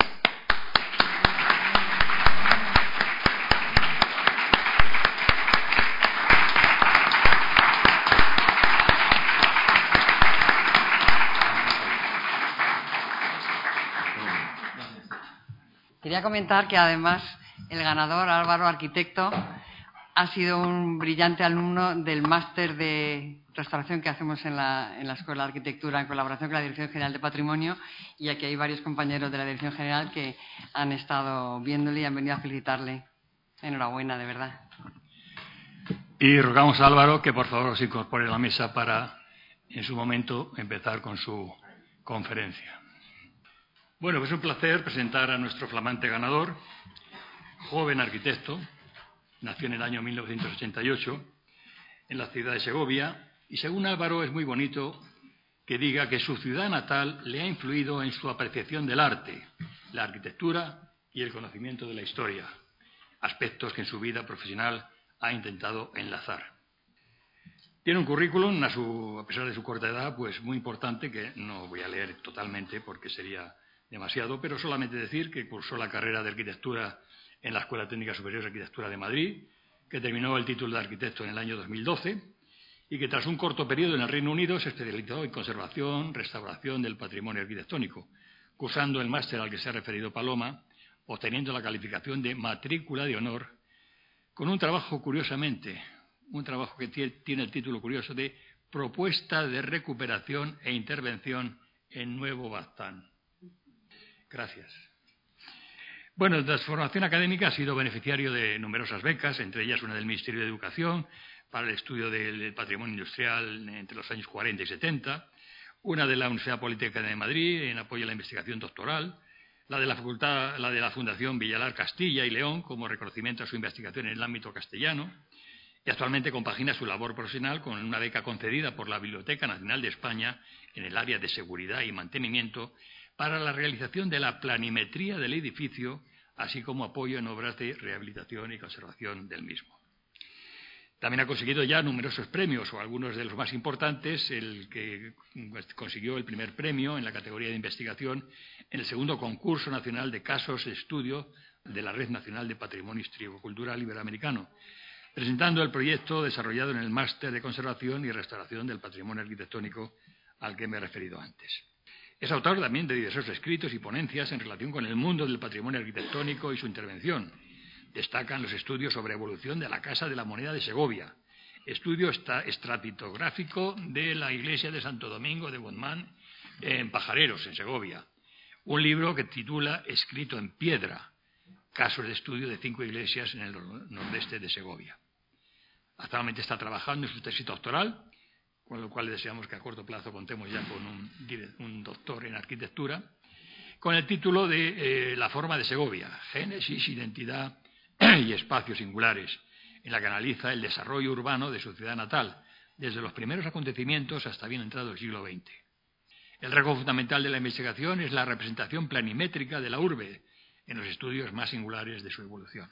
Quería comentar que además el ganador, Álvaro, arquitecto, ha sido un brillante alumno del máster de restauración que hacemos en la, en la Escuela de Arquitectura en colaboración con la Dirección General de Patrimonio, y aquí hay varios compañeros de la Dirección General que han estado viéndole y han venido a felicitarle. Enhorabuena, de verdad. Y rogamos a Álvaro que por favor se incorpore a la mesa para, en su momento, empezar con su conferencia. Bueno, pues es un placer presentar a nuestro flamante ganador, joven arquitecto, nació en el año mil novecientos ochenta y ocho en la ciudad de Segovia, y según Álvaro es muy bonito que diga que su ciudad natal le ha influido en su apreciación del arte, la arquitectura y el conocimiento de la historia, aspectos que en su vida profesional ha intentado enlazar. Tiene un currículum, a, su, a pesar de su corta edad, pues muy importante, que no voy a leer totalmente porque sería demasiado, pero solamente decir que cursó la carrera de arquitectura en la Escuela Técnica Superior de Arquitectura de Madrid, que terminó el título de arquitecto en el año dos mil doce y que tras un corto periodo en el Reino Unido se especializó en conservación, restauración del patrimonio arquitectónico, cursando el máster al que se ha referido Paloma, obteniendo la calificación de matrícula de honor, con un trabajo, curiosamente, un trabajo que tiene el título curioso de Propuesta de recuperación e intervención en Nuevo Baztán. Gracias. Bueno, tras formación académica ha sido beneficiario de numerosas becas, entre ellas una del Ministerio de Educación para el estudio del patrimonio industrial entre los años cuarenta y setenta, una de la Universidad Politécnica de Madrid en apoyo a la investigación doctoral, la de la facultad, la de la Fundación Villalar Castilla y León como reconocimiento a su investigación en el ámbito castellano, y actualmente compagina su labor profesional con una beca concedida por la Biblioteca Nacional de España en el área de seguridad y mantenimiento para la realización de la planimetría del edificio, así como apoyo en obras de rehabilitación y conservación del mismo. También ha conseguido ya numerosos premios, o algunos de los más importantes, el que consiguió el primer premio en la categoría de investigación en el segundo concurso nacional de casos de estudio de la Red Nacional de Patrimonio Histórico-Cultural Iberoamericano, presentando el proyecto desarrollado en el Máster de Conservación y Restauración del Patrimonio Arquitectónico al que me he referido antes. Es autor también de diversos escritos y ponencias en relación con el mundo del patrimonio arquitectónico y su intervención. Destacan los estudios sobre evolución de la Casa de la Moneda de Segovia, estudio estratigráfico de la iglesia de Santo Domingo de Guzmán en Pajareros, en Segovia, un libro que titula Escrito en piedra, casos de estudio de cinco iglesias en el nordeste de Segovia. Actualmente está trabajando en su tesis doctoral, con lo cual deseamos que a corto plazo contemos ya con un, un doctor en arquitectura, con el título de eh, La forma de Segovia, génesis, identidad y espacios singulares, en la que analiza el desarrollo urbano de su ciudad natal, desde los primeros acontecimientos hasta bien entrado el siglo veinte. El rasgo fundamental de la investigación es la representación planimétrica de la urbe, en los estudios más singulares de su evolución.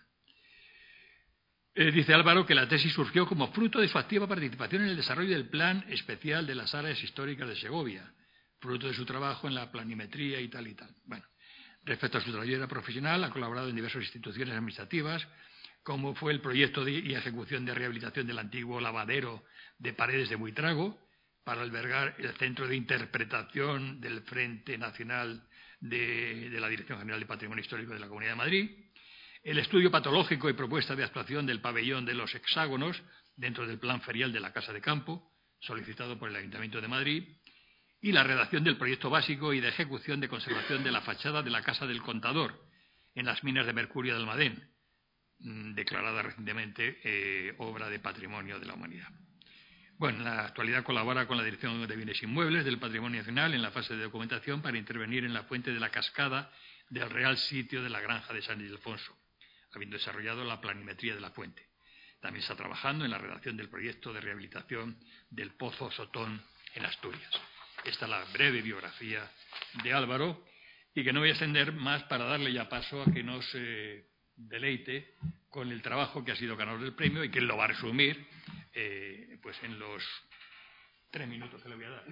Eh, dice Álvaro que la tesis surgió como fruto de su activa participación en el desarrollo del Plan Especial de las Áreas Históricas de Segovia, fruto de su trabajo en la planimetría y tal y tal. Bueno, respecto a su trayectoria profesional, ha colaborado en diversas instituciones administrativas, como fue el proyecto de, y ejecución de rehabilitación del antiguo lavadero de Paredes de Buitrago, para albergar el Centro de Interpretación del Frente Nacional de, de la Dirección General de Patrimonio Histórico de la Comunidad de Madrid, el estudio patológico y propuesta de actuación del pabellón de los hexágonos dentro del plan ferial de la Casa de Campo, solicitado por el Ayuntamiento de Madrid, y la redacción del proyecto básico y de ejecución de conservación de la fachada de la Casa del Contador en las minas de mercurio de Almadén, declarada recientemente eh, obra de Patrimonio de la Humanidad. Bueno, en la actualidad colabora con la Dirección de Bienes Inmuebles del Patrimonio Nacional en la fase de documentación para intervenir en la fuente de la cascada del Real Sitio de la Granja de San Ildefonso, habiendo desarrollado la planimetría de la fuente. También está trabajando en la redacción del proyecto de rehabilitación del Pozo Sotón en Asturias. Esta es la breve biografía de Álvaro, y que no voy a extender más para darle ya paso a que nos eh, deleite con el trabajo que ha sido ganador del premio y que él lo va a resumir eh, pues en los tres minutos que le voy a dar.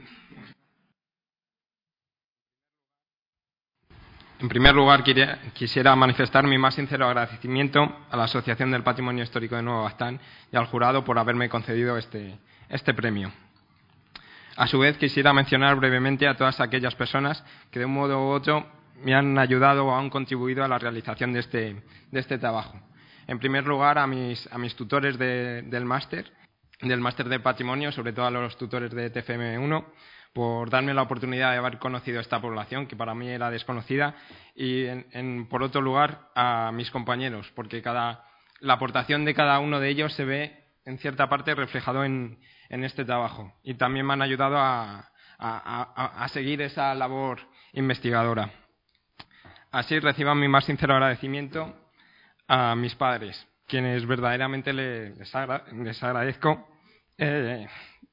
En primer lugar, quisiera manifestar mi más sincero agradecimiento a la Asociación del Patrimonio Histórico de Nuevo Baztán y al jurado por haberme concedido este, este premio. A su vez, quisiera mencionar brevemente a todas aquellas personas que de un modo u otro me han ayudado o han contribuido a la realización de este, de este trabajo. En primer lugar, a mis, a mis tutores de, del máster, del máster de Patrimonio, sobre todo a los tutores de T F M uno, por darme la oportunidad de haber conocido esta población, que para mí era desconocida, y, en, en, por otro lugar, a mis compañeros, porque cada, la aportación de cada uno de ellos se ve, en cierta parte, reflejado en, en este trabajo. Y también me han ayudado a, a, a, a seguir esa labor investigadora. Así, reciban mi más sincero agradecimiento a mis padres, quienes verdaderamente les, agra les agradezco eh,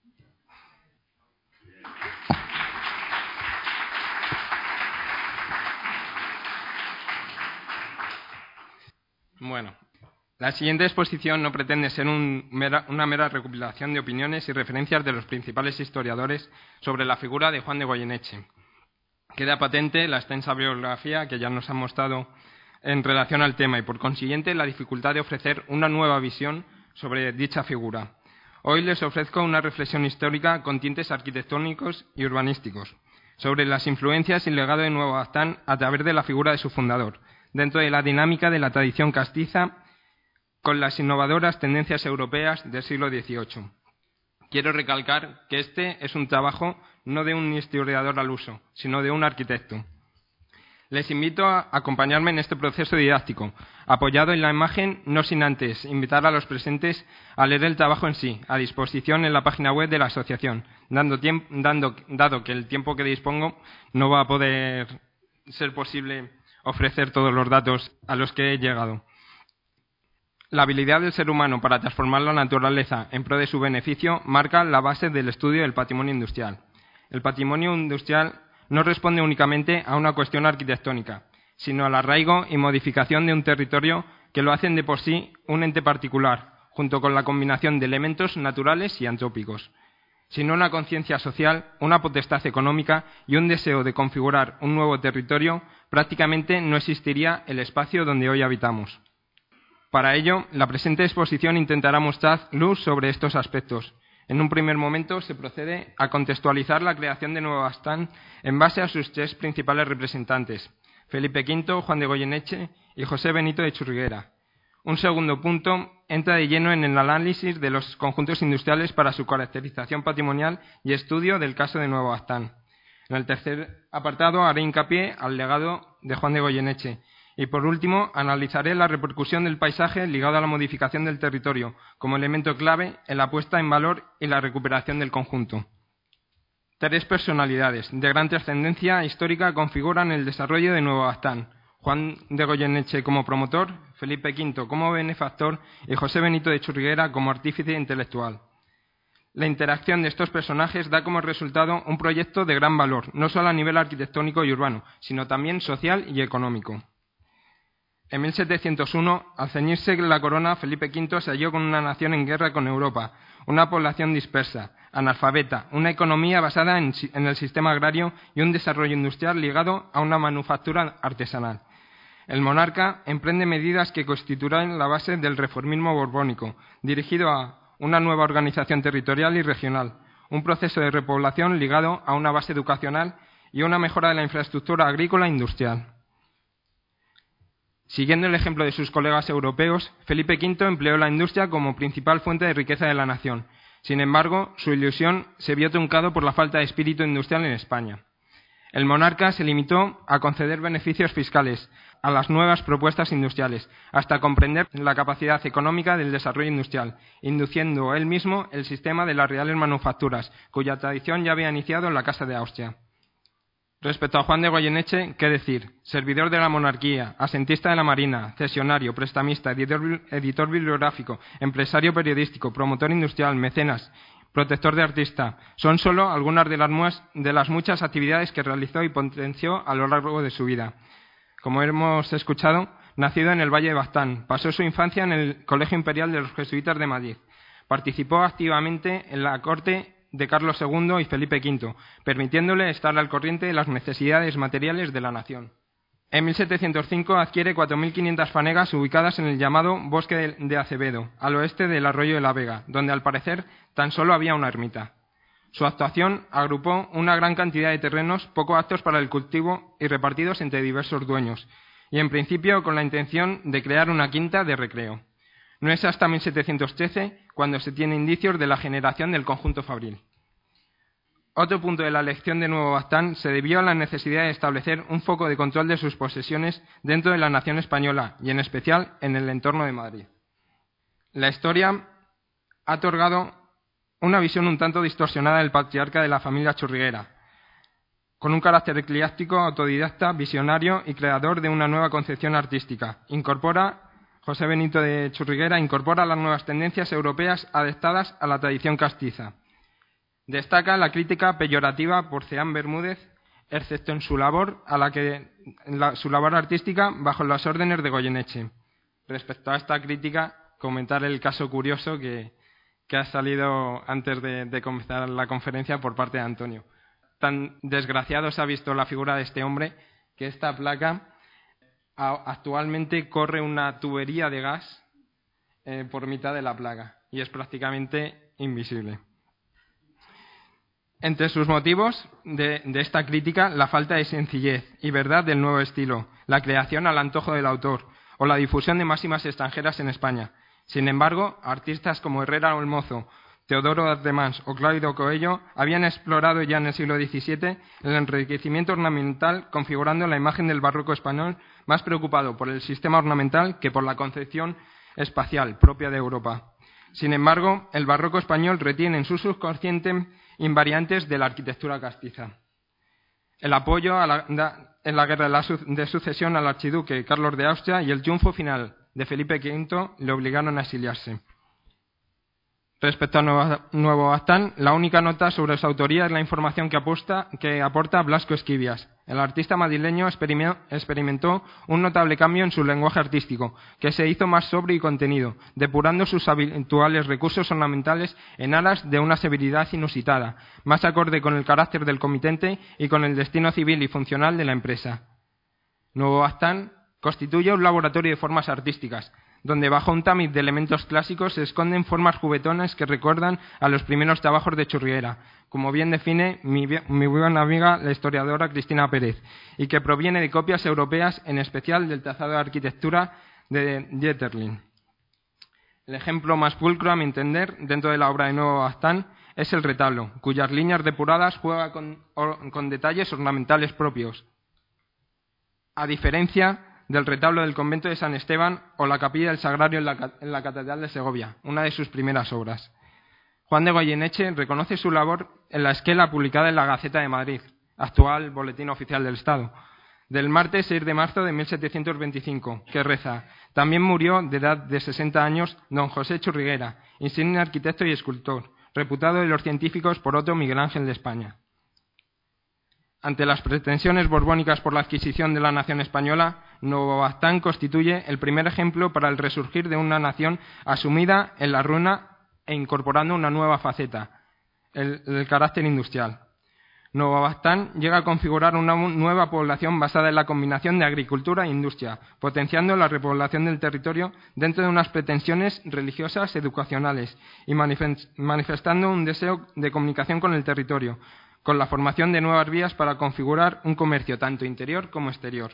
Bueno, la siguiente exposición no pretende ser un mera, una mera recopilación de opiniones y referencias de los principales historiadores sobre la figura de Juan de Goyeneche. Queda patente la extensa bibliografía que ya nos han mostrado en relación al tema y, por consiguiente, la dificultad de ofrecer una nueva visión sobre dicha figura. Hoy les ofrezco una reflexión histórica con tintes arquitectónicos y urbanísticos sobre las influencias y el legado de Nuevo Baztán a través de la figura de su fundador, dentro de la dinámica de la tradición castiza con las innovadoras tendencias europeas del siglo dieciocho. Quiero recalcar que este es un trabajo no de un historiador al uso, sino de un arquitecto. Les invito a acompañarme en este proceso didáctico, apoyado en la imagen, no sin antes invitar a los presentes a leer el trabajo en sí, a disposición en la página web de la asociación, dando tiempo, dando, dado que el tiempo que dispongo no va a poder ser posible ofrecer todos los datos a los que he llegado. La habilidad del ser humano para transformar la naturaleza en pro de su beneficio marca la base del estudio del patrimonio industrial. El patrimonio industrial no responde únicamente a una cuestión arquitectónica, sino al arraigo y modificación de un territorio que lo hacen de por sí un ente particular, junto con la combinación de elementos naturales y antrópicos. Sin una conciencia social, una potestad económica y un deseo de configurar un nuevo territorio, prácticamente no existiría el espacio donde hoy habitamos. Para ello, la presente exposición intentará mostrar luz sobre estos aspectos. En un primer momento se procede a contextualizar la creación de Nuevo Baztán en base a sus tres principales representantes, Felipe quinto, Juan de Goyeneche y José Benito de Churriguera. Un segundo punto entra de lleno en el análisis de los conjuntos industriales para su caracterización patrimonial y estudio del caso de Nuevo Baztán. En el tercer apartado haré hincapié al legado de Juan de Goyeneche. Y, por último, analizaré la repercusión del paisaje ligado a la modificación del territorio como elemento clave en la puesta en valor y la recuperación del conjunto. Tres personalidades de gran trascendencia histórica configuran el desarrollo de Nuevo Baztán: Juan de Goyeneche como promotor, Felipe quinto como benefactor y José Benito de Churriguera como artífice intelectual. La interacción de estos personajes da como resultado un proyecto de gran valor, no solo a nivel arquitectónico y urbano, sino también social y económico. En mil setecientos uno, al ceñirse la corona, Felipe quinto se halló con una nación en guerra con Europa, una población dispersa, analfabeta, una economía basada en, en el sistema agrario y un desarrollo industrial ligado a una manufactura artesanal. el monarca emprende medidas que constituirán la base del reformismo borbónico, dirigido a una nueva organización territorial y regional, un proceso de repoblación ligado a una base educacional y una mejora de la infraestructura agrícola e industrial. Siguiendo el ejemplo de sus colegas europeos, Felipe quinto empleó la industria como principal fuente de riqueza de la nación. Sin embargo, su ilusión se vio truncado por la falta de espíritu industrial en España. El monarca se limitó a conceder beneficios fiscales a las nuevas propuestas industriales, hasta comprender la capacidad económica del desarrollo industrial, induciendo él mismo el sistema de las reales manufacturas, cuya tradición ya había iniciado en la Casa de Austria. Respecto a Juan de Goyeneche, ¿qué decir? Servidor de la monarquía, asentista de la Marina, cesionario, prestamista, editor, editor bibliográfico, empresario periodístico, promotor industrial, mecenas, protector de artista, son solo algunas de las, de las muchas actividades que realizó y potenció a lo largo de su vida. Como hemos escuchado, nacido en el Valle de Baztán, pasó su infancia en el Colegio Imperial de los Jesuitas de Madrid. Participó activamente en la corte de Carlos segundo y Felipe quinto, permitiéndole estar al corriente de las necesidades materiales de la nación. En mil setecientos cinco adquiere cuatro mil quinientas fanegas ubicadas en el llamado Bosque de Acevedo, al oeste del Arroyo de la Vega, donde al parecer tan solo había una ermita. Su actuación agrupó una gran cantidad de terrenos poco aptos para el cultivo y repartidos entre diversos dueños, y en principio con la intención de crear una quinta de recreo. No es hasta mil setecientos trece cuando se tiene indicios de la generación del conjunto fabril. Otro punto de la elección de Nuevo Baztán se debió a la necesidad de establecer un foco de control de sus posesiones dentro de la nación española y en especial en el entorno de Madrid. La historia ha otorgado una visión un tanto distorsionada del patriarca de la familia Churriguera, con un carácter eclesiástico, autodidacta, visionario y creador de una nueva concepción artística. Incorpora José Benito de Churriguera incorpora las nuevas tendencias europeas adaptadas a la tradición castiza. Destaca la crítica peyorativa por Ceán Bermúdez, excepto en su labor, a la que, en la, su labor artística bajo las órdenes de Goyeneche. Respecto a esta crítica, comentar el caso curioso que, que ha salido antes de, de comenzar la conferencia por parte de Antonio. Tan desgraciado se ha visto la figura de este hombre que esta placa actualmente corre una tubería de gas eh, por mitad de la placa y es prácticamente invisible. Entre sus motivos de, de esta crítica, la falta de sencillez y verdad del nuevo estilo, la creación al antojo del autor o la difusión de máximas extranjeras en España. Sin embargo, artistas como Herrera o el Mozo, Teodoro Ardemans o Claudio Coello habían explorado ya en el siglo diecisiete el enriquecimiento ornamental, configurando la imagen del barroco español más preocupado por el sistema ornamental que por la concepción espacial propia de Europa. Sin embargo, el barroco español retiene en su subconsciente invariantes de la arquitectura castiza. El apoyo a la, en la guerra de, la, de sucesión al archiduque Carlos de Austria y el triunfo final de Felipe quinto le obligaron a exiliarse. Respecto a Nuevo, Nuevo Baztán, la única nota sobre su autoría es la información que, aposta, que aporta Blasco Esquivias. El artista madrileño experimentó un notable cambio en su lenguaje artístico, que se hizo más sobrio y contenido, depurando sus habituales recursos ornamentales en aras de una severidad inusitada, más acorde con el carácter del comitente y con el destino civil y funcional de la empresa. Nuevo Baztán constituye un laboratorio de formas artísticas, donde bajo un tamiz de elementos clásicos se esconden formas juguetonas que recuerdan a los primeros trabajos de Churriguera, como bien define mi, mi buena amiga la historiadora Cristina Pérez, y que proviene de copias europeas, en especial del trazado de arquitectura de Dieterlin. El ejemplo más pulcro, a mi entender, dentro de la obra de Nuevo Baztán, es el retablo, cuyas líneas depuradas juegan con, or, con detalles ornamentales propios. A diferencia del retablo del convento de San Esteban o la capilla del Sagrario en la, en la Catedral de Segovia, una de sus primeras obras. Juan de Goyeneche reconoce su labor en la esquela publicada en la Gaceta de Madrid, actual Boletín Oficial del Estado, del martes seis de marzo de mil setecientos veinticinco, que reza: también murió de edad de sesenta años don José Churriguera, insigne arquitecto y escultor, reputado de los científicos por otro Miguel Ángel de España. Ante las pretensiones borbónicas por la adquisición de la nación española, Nuevo Baztán constituye el primer ejemplo para el resurgir de una nación asumida en la ruina e incorporando una nueva faceta, el, el carácter industrial. Nuevo Baztán llega a configurar una nueva población basada en la combinación de agricultura e industria, potenciando la repoblación del territorio dentro de unas pretensiones religiosas educacionales y manifestando un deseo de comunicación con el territorio, con la formación de nuevas vías para configurar un comercio tanto interior como exterior.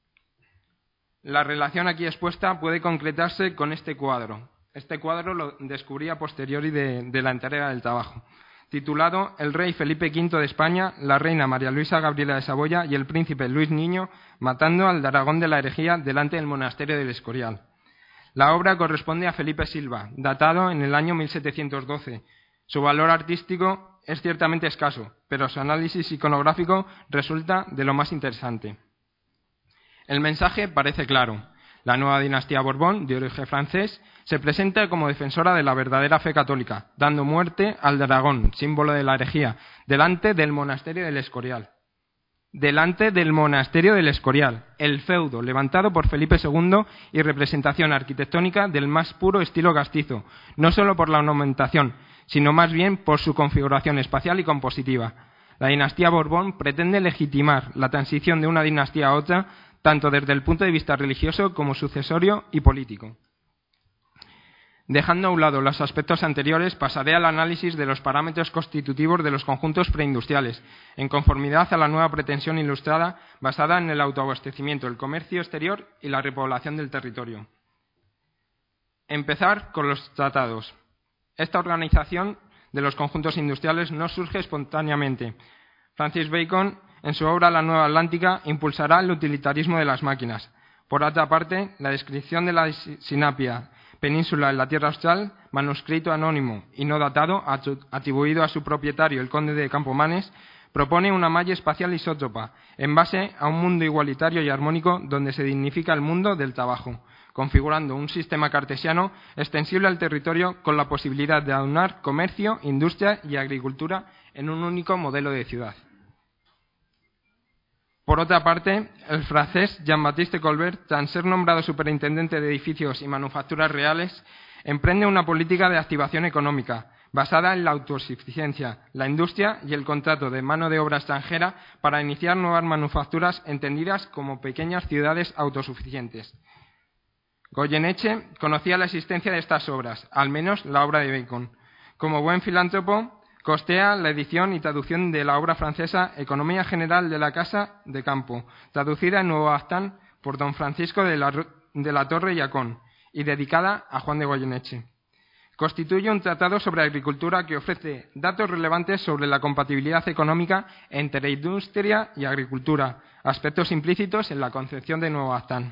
La relación aquí expuesta puede concretarse con este cuadro. Este cuadro lo descubrí a posteriori de, de la entrega del trabajo, titulado El rey Felipe quinto de España, la reina María Luisa Gabriela de Saboya y el príncipe Luis Niño matando al dragón de la herejía delante del monasterio del Escorial. La obra corresponde a Felipe Silva, datado en el año mil setecientos doce. Su valor artístico es ciertamente escaso, pero su análisis iconográfico resulta de lo más interesante. El mensaje parece claro. La nueva dinastía Borbón, de origen francés, se presenta como defensora de la verdadera fe católica, dando muerte al dragón, símbolo de la herejía, delante del monasterio del Escorial. Delante del monasterio del Escorial, el feudo levantado por Felipe segundo y representación arquitectónica del más puro estilo castizo, no solo por la ornamentación, sino más bien por su configuración espacial y compositiva. La dinastía Borbón pretende legitimar la transición de una dinastía a otra, tanto desde el punto de vista religioso como sucesorio y político. Dejando a un lado los aspectos anteriores, pasaré al análisis de los parámetros constitutivos de los conjuntos preindustriales, en conformidad a la nueva pretensión ilustrada basada en el autoabastecimiento, el comercio exterior y la repoblación del territorio. Empezar con los tratados. Esta organización de los conjuntos industriales no surge espontáneamente. Francis Bacon, en su obra La Nueva Atlántica, impulsará el utilitarismo de las máquinas. Por otra parte, la descripción de la Sinapia, península en la Tierra Austral, manuscrito anónimo y no datado, atribuido a su propietario, el conde de Campomanes, propone una malla espacial isótropa, en base a un mundo igualitario y armónico donde se dignifica el mundo del trabajo, configurando un sistema cartesiano extensible al territorio con la posibilidad de aunar comercio, industria y agricultura en un único modelo de ciudad. Por otra parte, el francés Jean-Baptiste Colbert, tras ser nombrado superintendente de edificios y manufacturas reales, emprende una política de activación económica basada en la autosuficiencia, la industria y el contrato de mano de obra extranjera para iniciar nuevas manufacturas entendidas como pequeñas ciudades autosuficientes. Goyeneche conocía la existencia de estas obras, al menos la obra de Bacon. Como buen filántropo, costea la edición y traducción de la obra francesa Economía General de la Casa de Campo, traducida en Nuevo Baztán por don Francisco de la, de la Torre y Acón, y dedicada a Juan de Goyeneche. Constituye un tratado sobre agricultura que ofrece datos relevantes sobre la compatibilidad económica entre industria y agricultura, aspectos implícitos en la concepción de Nuevo Baztán.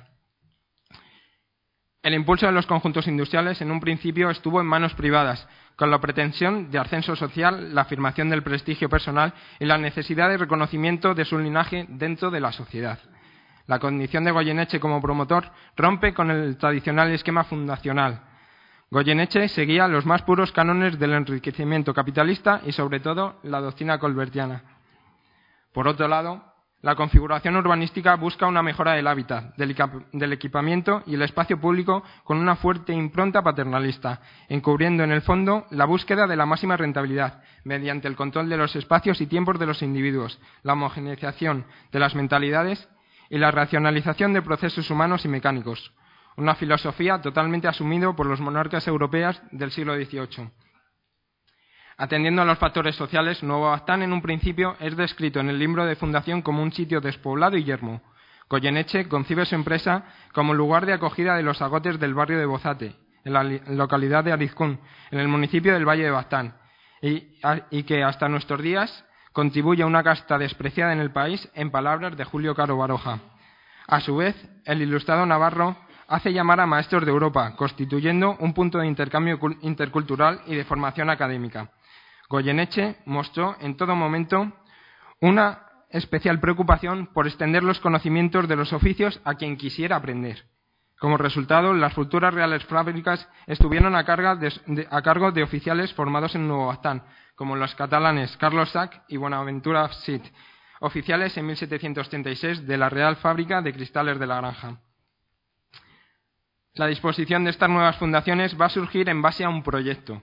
El impulso de los conjuntos industriales en un principio estuvo en manos privadas, con la pretensión de ascenso social, la afirmación del prestigio personal y la necesidad de reconocimiento de su linaje dentro de la sociedad. La condición de Goyeneche como promotor rompe con el tradicional esquema fundacional. Goyeneche seguía los más puros cánones del enriquecimiento capitalista y, sobre todo, la doctrina colbertiana. Por otro lado, la configuración urbanística busca una mejora del hábitat, del equipamiento y el espacio público con una fuerte impronta paternalista, encubriendo en el fondo la búsqueda de la máxima rentabilidad, mediante el control de los espacios y tiempos de los individuos, la homogeneización de las mentalidades y la racionalización de procesos humanos y mecánicos. Una filosofía totalmente asumida por los monarcas europeos del siglo dieciocho. Atendiendo a los factores sociales, Nuevo Baztán en un principio es descrito en el libro de fundación como un sitio despoblado y yermo. Goyeneche concibe su empresa como lugar de acogida de los agotes del barrio de Bozate, en la localidad de Arizcún, en el municipio del Valle de Baztán, y, y que hasta nuestros días contribuye a una casta despreciada en el país, en palabras de Julio Caro Baroja. A su vez, el ilustrado navarro hace llamar a maestros de Europa, constituyendo un punto de intercambio intercultural y de formación académica. Goyeneche mostró en todo momento una especial preocupación por extender los conocimientos de los oficios a quien quisiera aprender. Como resultado, las futuras reales fábricas estuvieron a, carga de, de, a cargo de oficiales formados en Nuevo Baztán, como los catalanes Carlos Sac y Bonaventura Cid, oficiales en mil setecientos treinta y seis de la Real Fábrica de Cristales de la Granja. La disposición de estas nuevas fundaciones va a surgir en base a un proyecto,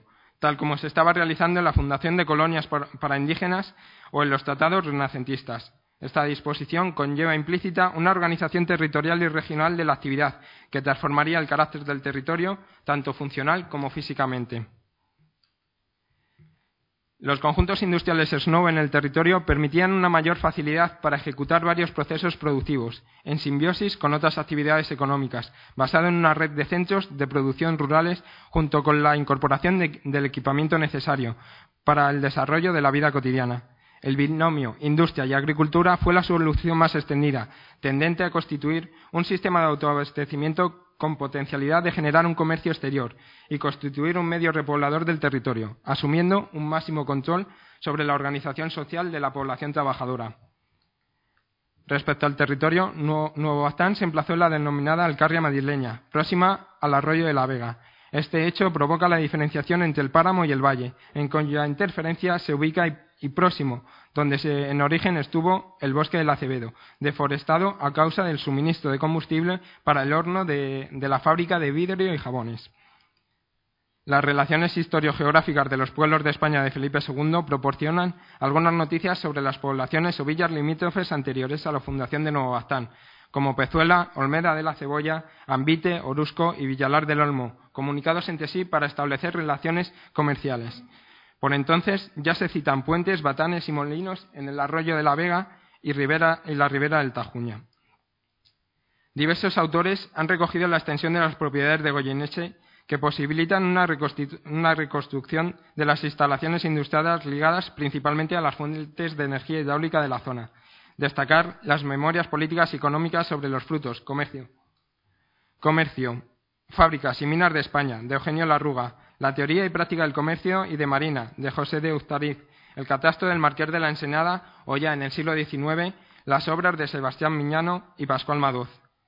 tal como se estaba realizando en la fundación de colonias para indígenas o en los tratados renacentistas. Esta disposición conlleva implícita una organización territorial y regional de la actividad que transformaría el carácter del territorio, tanto funcional como físicamente. Los conjuntos industriales Snow en el territorio permitían una mayor facilidad para ejecutar varios procesos productivos, en simbiosis con otras actividades económicas, basado en una red de centros de producción rurales junto con la incorporación de, del equipamiento necesario para el desarrollo de la vida cotidiana. El binomio industria y agricultura fue la solución más extendida, tendente a constituir un sistema de autoabastecimiento con potencialidad de generar un comercio exterior y constituir un medio repoblador del territorio, asumiendo un máximo control sobre la organización social de la población trabajadora. Respecto al territorio, Nuevo Baztán se emplazó en la denominada Alcarria madrileña, próxima al arroyo de la Vega. Este hecho provoca la diferenciación entre el páramo y el valle, en cuya interferencia se ubica y, y próximo, donde se, en origen estuvo el bosque del Acevedo, deforestado a causa del suministro de combustible para el horno de, de la fábrica de vidrio y jabones. Las relaciones historiogeográficas de los pueblos de España de Felipe segundo proporcionan algunas noticias sobre las poblaciones o villas limítrofes anteriores a la fundación de Nuevo Baztán, como Pezuela, Olmeda de la Cebolla, Ambite, Orusco y Villalar del Olmo, comunicados entre sí para establecer relaciones comerciales. Por entonces ya se citan puentes, batanes y molinos en el arroyo de la Vega y, Ribera, y la ribera del Tajuña. Diversos autores han recogido la extensión de las propiedades de Goyeneche que posibilitan una, reconstru- una reconstrucción de las instalaciones industriales ligadas principalmente a las fuentes de energía hidráulica de la zona. Destacar las memorias políticas y económicas sobre los frutos, comercio, comercio, fábricas y minas de España, de Eugenio Larruga, la teoría y práctica del comercio y de Marina, de José de Uztariz, el catastro del Marqués de la Ensenada, o ya en el siglo diecinueve, las obras de Sebastián Miñano y Pascual Madoz.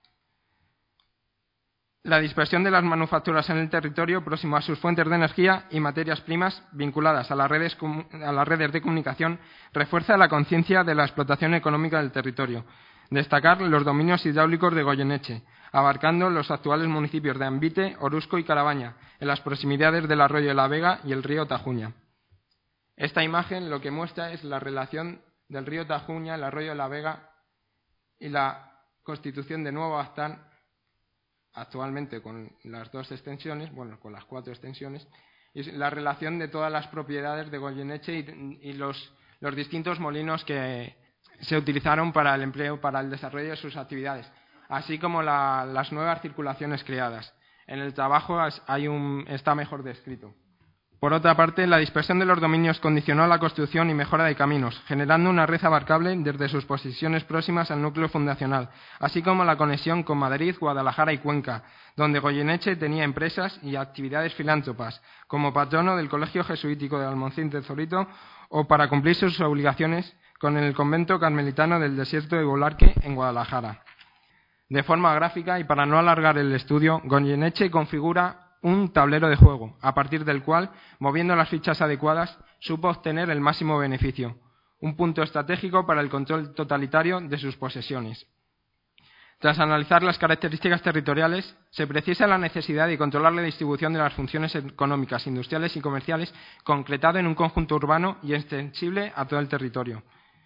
La dispersión de las manufacturas en el territorio próximo a sus fuentes de energía y materias primas vinculadas a las redes, a las redes de comunicación refuerza la conciencia de la explotación económica del territorio. Destacar los dominios hidráulicos de Goyeneche, abarcando los actuales municipios de Ambite, Orusco y Carabaña, en las proximidades del arroyo de la Vega y el río Tajuña. Esta imagen lo que muestra es la relación del río Tajuña, el arroyo de la Vega y la constitución de Nuevo Baztán, actualmente con las dos extensiones, bueno, con las cuatro extensiones, y la relación de todas las propiedades de Goyeneche y, y los, los distintos molinos que se utilizaron para el empleo, para el desarrollo de sus actividades, así como la, las nuevas circulaciones creadas. En el trabajo hay un, está mejor descrito. Por otra parte, la dispersión de los dominios condicionó la construcción y mejora de caminos, generando una red abarcable desde sus posiciones próximas al núcleo fundacional, así como la conexión con Madrid, Guadalajara y Cuenca, donde Goyeneche tenía empresas y actividades filántropas, como patrono del Colegio Jesuítico de Almoncín de Zorrito o para cumplir sus obligaciones con el convento carmelitano del Desierto de Bolarque en Guadalajara. De forma gráfica y para no alargar el estudio, Goyeneche configura un tablero de juego, a partir del cual, moviendo las fichas adecuadas, supo obtener el máximo beneficio, un punto estratégico para el control totalitario de sus posesiones. Tras analizar las características territoriales, se precisa la necesidad de controlar la distribución de las funciones económicas, industriales y comerciales, concretado en un conjunto urbano y extensible a todo el territorio.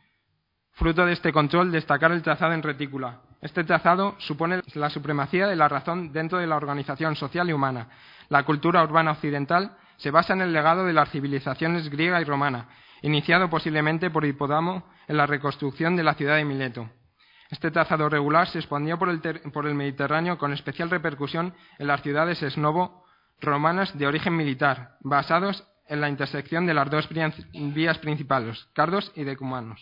Fruto de este control, destacar el trazado en retícula. Este trazado supone la supremacía de la razón dentro de la organización social y humana. La cultura urbana occidental se basa en el legado de las civilizaciones griega y romana, iniciado posiblemente por Hipódamo en la reconstrucción de la ciudad de Mileto. Este trazado regular se expandió por el, ter- por el Mediterráneo con especial repercusión en las ciudades esnovo romanas de origen militar, basados en la intersección de las dos vías principales, Cardos y Decumanos.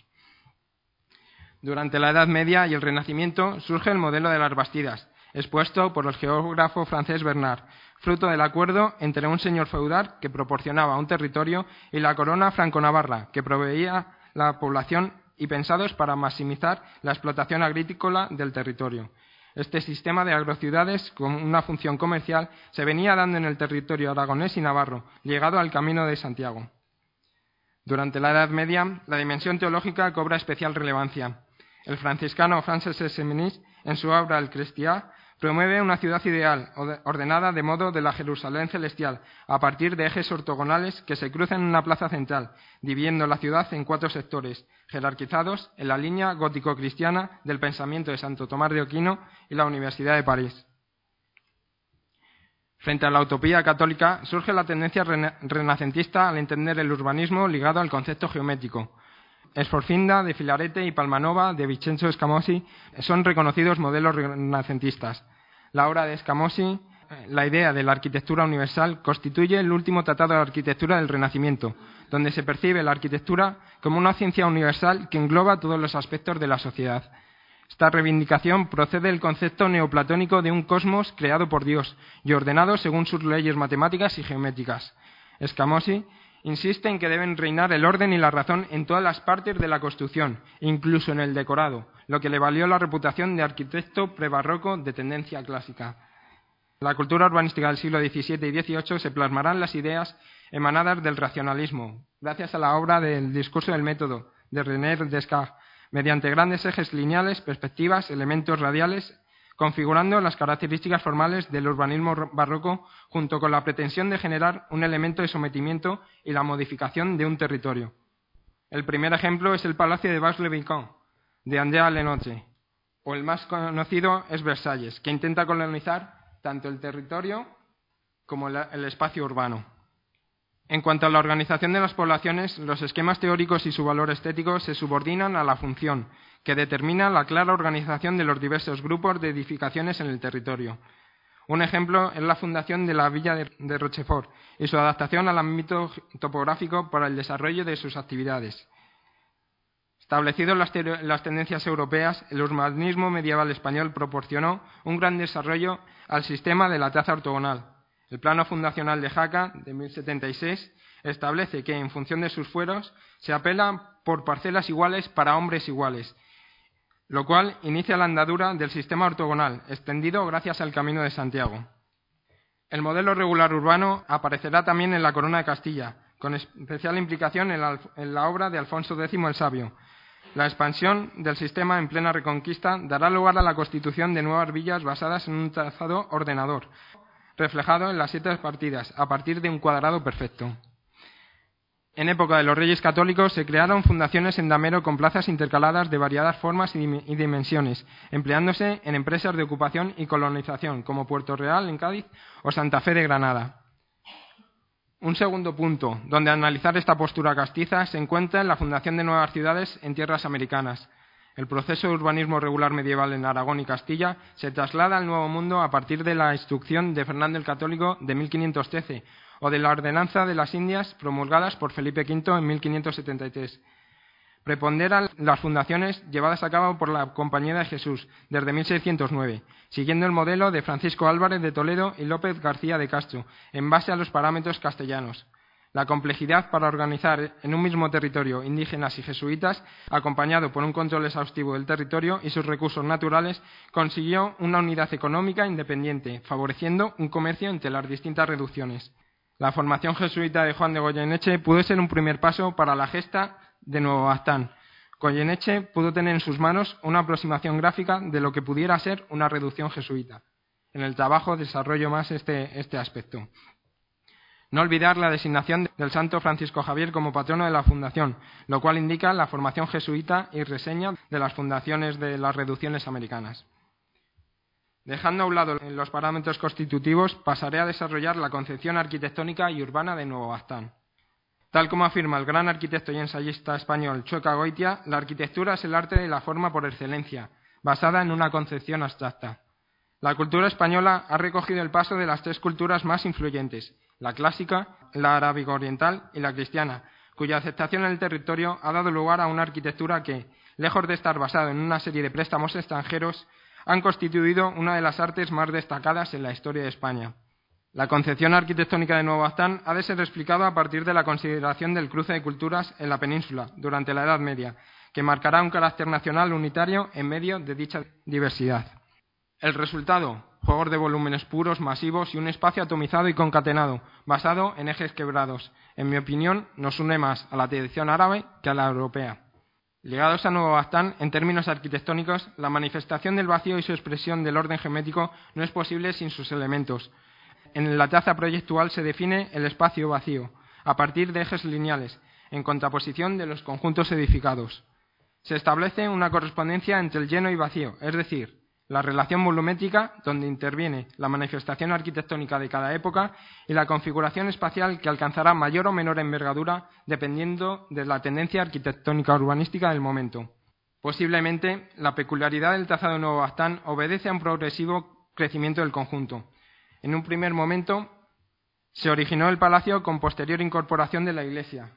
Durante la Edad Media y el Renacimiento surge el modelo de las Bastidas, expuesto por el geógrafo francés Bernard, fruto del acuerdo entre un señor feudal que proporcionaba un territorio y la corona franco-navarra, que proveía la población y pensados para maximizar la explotación agrícola del territorio. Este sistema de agrociudades con una función comercial se venía dando en el territorio aragonés y navarro, llegado al Camino de Santiago. Durante la Edad Media, la dimensión teológica cobra especial relevancia. El franciscano Francesc Seminis, en su obra El Cristià, Promueve una ciudad ideal, ordenada de modo de la Jerusalén celestial, a partir de ejes ortogonales que se cruzan en una plaza central, dividiendo la ciudad en cuatro sectores, jerarquizados en la línea gótico-cristiana del pensamiento de Santo Tomás de Aquino y la Universidad de París. Frente a la utopía católica, surge la tendencia renacentista al entender el urbanismo ligado al concepto geométrico. Sforfinda, de Filarete, y Palmanova, de Vincenzo Scamozzi, son reconocidos modelos renacentistas. La obra de Scamozzi, La idea de la arquitectura universal, constituye el último tratado de arquitectura del Renacimiento, donde se percibe la arquitectura como una ciencia universal que engloba todos los aspectos de la sociedad. Esta reivindicación procede del concepto neoplatónico de un cosmos creado por Dios y ordenado según sus leyes matemáticas y geométricas. Scamozzi insiste en que deben reinar el orden y la razón en todas las partes de la construcción, incluso en el decorado, lo que le valió la reputación de arquitecto prebarroco de tendencia clásica. En la cultura urbanística del siglo diecisiete y dieciocho se plasmarán las ideas emanadas del racionalismo, gracias a la obra del Discurso del método, de René Descartes, mediante grandes ejes lineales, perspectivas, elementos radiales, configurando las características formales del urbanismo barroco junto con la pretensión de generar un elemento de sometimiento y la modificación de un territorio. El primer ejemplo es el Palacio de Vaux-le-Vicomte, de Andrea Lenotre, o el más conocido es Versalles, que intenta colonizar tanto el territorio como el espacio urbano. En cuanto a la organización de las poblaciones, los esquemas teóricos y su valor estético se subordinan a la función, que determina la clara organización de los diversos grupos de edificaciones en el territorio. Un ejemplo es la fundación de la villa de Rochefort y su adaptación al ámbito topográfico para el desarrollo de sus actividades. Establecido las, las tendencias europeas, el urbanismo medieval español proporcionó un gran desarrollo al sistema de la traza ortogonal. El plano fundacional de Jaca, de mil setenta y seis, establece que, en función de sus fueros, se apela por parcelas iguales para hombres iguales, lo cual inicia la andadura del sistema ortogonal, extendido gracias al Camino de Santiago. El modelo regular urbano aparecerá también en la Corona de Castilla, con especial implicación en la, en la obra de Alfonso décimo el Sabio. La expansión del sistema en plena Reconquista dará lugar a la constitución de nuevas villas basadas en un trazado ordenador, reflejado en las siete partidas, a partir de un cuadrado perfecto. En época de los Reyes Católicos se crearon fundaciones en damero con plazas intercaladas de variadas formas y dimensiones, empleándose en empresas de ocupación y colonización, como Puerto Real en Cádiz o Santa Fe de Granada. Un segundo punto, donde analizar esta postura castiza, se encuentra en la fundación de nuevas ciudades en tierras americanas. El proceso de urbanismo regular medieval en Aragón y Castilla se traslada al Nuevo Mundo a partir de la instrucción de Fernando el Católico de mil quinientos trece o de la Ordenanza de las Indias promulgadas por Felipe quinto en mil quinientos setenta y tres. Preponderan las fundaciones llevadas a cabo por la Compañía de Jesús desde mil seiscientos nueve, siguiendo el modelo de Francisco Álvarez de Toledo y López García de Castro, en base a los parámetros castellanos. La complejidad para organizar en un mismo territorio indígenas y jesuitas, acompañado por un control exhaustivo del territorio y sus recursos naturales, consiguió una unidad económica independiente, favoreciendo un comercio entre las distintas reducciones. La formación jesuita de Juan de Goyeneche pudo ser un primer paso para la gesta de Nuevo Baztán. Goyeneche pudo tener en sus manos una aproximación gráfica de lo que pudiera ser una reducción jesuita. En el trabajo desarrollo más este, este aspecto. No olvidar la designación del santo Francisco Javier como patrono de la fundación, lo cual indica la formación jesuita y reseña de las fundaciones de las reducciones americanas. Dejando a un lado los parámetros constitutivos, pasaré a desarrollar la concepción arquitectónica y urbana de Nuevo Baztán. Tal como afirma el gran arquitecto y ensayista español Chueca Goitia, la arquitectura es el arte de la forma por excelencia, basada en una concepción abstracta. La cultura española ha recogido el paso de las tres culturas más influyentes, la clásica, la arábigo-oriental y la cristiana, cuya aceptación en el territorio ha dado lugar a una arquitectura que, lejos de estar basada en una serie de préstamos extranjeros, han constituido una de las artes más destacadas en la historia de España. La concepción arquitectónica de Nuevo Baztán ha de ser explicada a partir de la consideración del cruce de culturas en la península durante la Edad Media, que marcará un carácter nacional unitario en medio de dicha diversidad. El resultado, juegos de volúmenes puros, masivos y un espacio atomizado y concatenado, basado en ejes quebrados. En mi opinión, nos une más a la tradición árabe que a la europea. Ligados a Nuevo Baztán, en términos arquitectónicos, la manifestación del vacío y su expresión del orden geométrico no es posible sin sus elementos. En la traza proyectual se define el espacio vacío, a partir de ejes lineales, en contraposición de los conjuntos edificados. Se establece una correspondencia entre el lleno y vacío, es decir, la relación volumétrica, donde interviene la manifestación arquitectónica de cada época, y la configuración espacial que alcanzará mayor o menor envergadura dependiendo de la tendencia arquitectónica urbanística del momento. Posiblemente, la peculiaridad del trazado de Nuevo Baztán obedece a un progresivo crecimiento del conjunto. En un primer momento, se originó el palacio con posterior incorporación de la iglesia,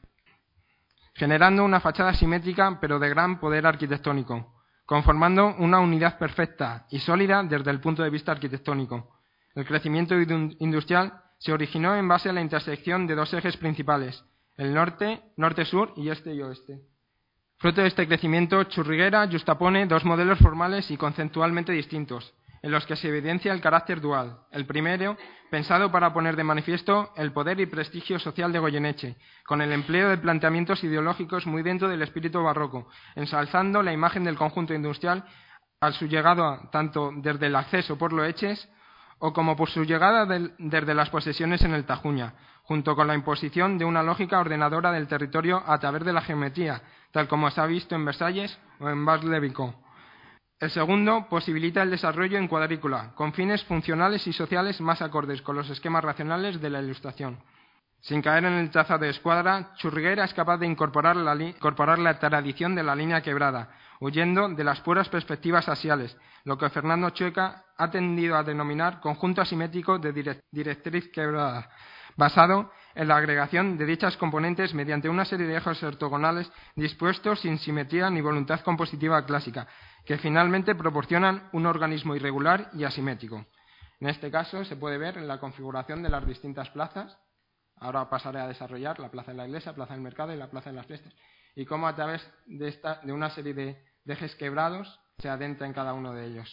generando una fachada simétrica pero de gran poder arquitectónico, conformando una unidad perfecta y sólida desde el punto de vista arquitectónico. El crecimiento industrial se originó en base a la intersección de dos ejes principales, el norte, norte-sur y este y oeste. Fruto de este crecimiento, Churriguera justapone dos modelos formales y conceptualmente distintos, en los que se evidencia el carácter dual. El primero, pensado para poner de manifiesto el poder y prestigio social de Goyeneche, con el empleo de planteamientos ideológicos muy dentro del espíritu barroco, ensalzando la imagen del conjunto industrial a su llegada tanto desde el acceso por Loeches o como por su llegada del, desde las posesiones en el Tajuña, junto con la imposición de una lógica ordenadora del territorio a través de la geometría, tal como se ha visto en Versalles o en Bar-le-Vicomte. El segundo posibilita el desarrollo en cuadrícula, con fines funcionales y sociales más acordes con los esquemas racionales de la Ilustración. Sin caer en el trazado de escuadra, Churriguera es capaz de incorporar la, incorporar la tradición de la línea quebrada, huyendo de las puras perspectivas axiales, lo que Fernando Chueca ha tendido a denominar conjunto asimétrico de direct, directriz quebrada, basado en la agregación de dichas componentes mediante una serie de ejes ortogonales dispuestos sin simetría ni voluntad compositiva clásica, que finalmente proporcionan un organismo irregular y asimétrico. En este caso se puede ver en la configuración de las distintas plazas. Ahora pasaré a desarrollar la plaza de la iglesia, plaza del mercado y la plaza de las fiestas, y cómo a través de, esta, de una serie de, de ejes quebrados se adentra en cada uno de ellos.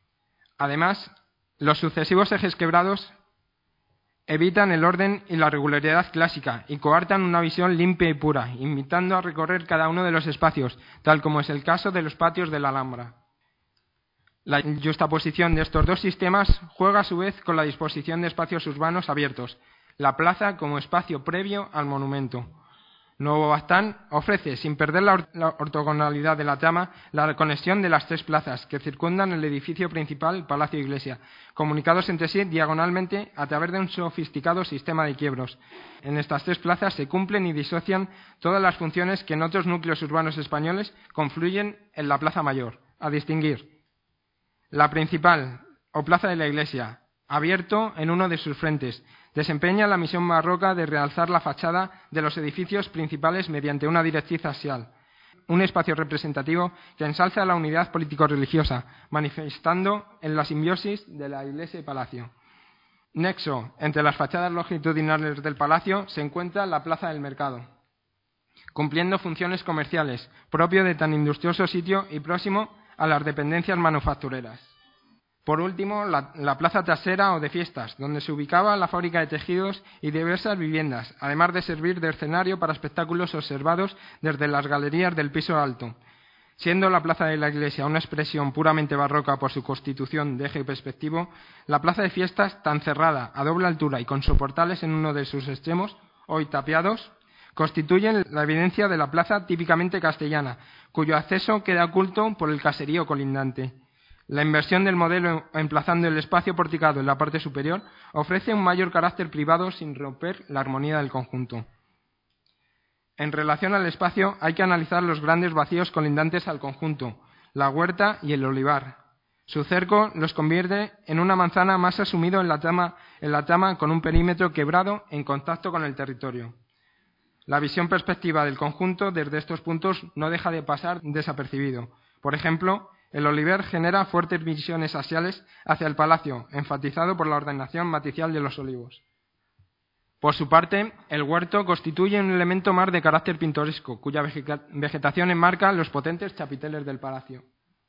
Además, los sucesivos ejes quebrados evitan el orden y la regularidad clásica y coartan una visión limpia y pura, invitando a recorrer cada uno de los espacios, tal como es el caso de los patios de la Alhambra. La justaposición de estos dos sistemas juega a su vez con la disposición de espacios urbanos abiertos, la plaza como espacio previo al monumento. Nuevo Baztán ofrece, sin perder la, or la ortogonalidad de la trama, la conexión de las tres plazas que circundan el edificio principal, Palacio e Iglesia, comunicados entre sí diagonalmente a través de un sofisticado sistema de quiebros. En estas tres plazas se cumplen y disocian todas las funciones que en otros núcleos urbanos españoles confluyen en la Plaza Mayor, a distinguir: la principal, o Plaza de la Iglesia, abierto en uno de sus frentes, desempeña la misión barroca de realzar la fachada de los edificios principales mediante una directriz axial, un espacio representativo que ensalza la unidad político-religiosa, manifestando en la simbiosis de la iglesia y palacio. Nexo entre las fachadas longitudinales del palacio se encuentra la Plaza del Mercado, cumpliendo funciones comerciales, propio de tan industrioso sitio y próximo a las dependencias manufactureras. Por último, la, la plaza trasera o de fiestas, donde se ubicaba la fábrica de tejidos y diversas viviendas, además de servir de escenario para espectáculos observados desde las galerías del piso alto. Siendo la plaza de la iglesia una expresión puramente barroca por su constitución de eje perspectivo, la plaza de fiestas, tan cerrada, a doble altura y con soportales en uno de sus extremos, hoy tapiados, constituyen la evidencia de la plaza típicamente castellana, cuyo acceso queda oculto por el caserío colindante. La inversión del modelo emplazando el espacio porticado en la parte superior ofrece un mayor carácter privado sin romper la armonía del conjunto. En relación al espacio hay que analizar los grandes vacíos colindantes al conjunto, la huerta y el olivar. Su cerco los convierte en una manzana más asumido en la trama, en la trama con un perímetro quebrado en contacto con el territorio. La visión perspectiva del conjunto desde estos puntos no deja de pasar desapercibido. Por ejemplo, el olivar genera fuertes visiones axiales hacia el palacio, enfatizado por la ordenación matricial de los olivos. Por su parte, el huerto constituye un elemento más de carácter pintoresco, cuya vegetación enmarca los potentes chapiteles del palacio.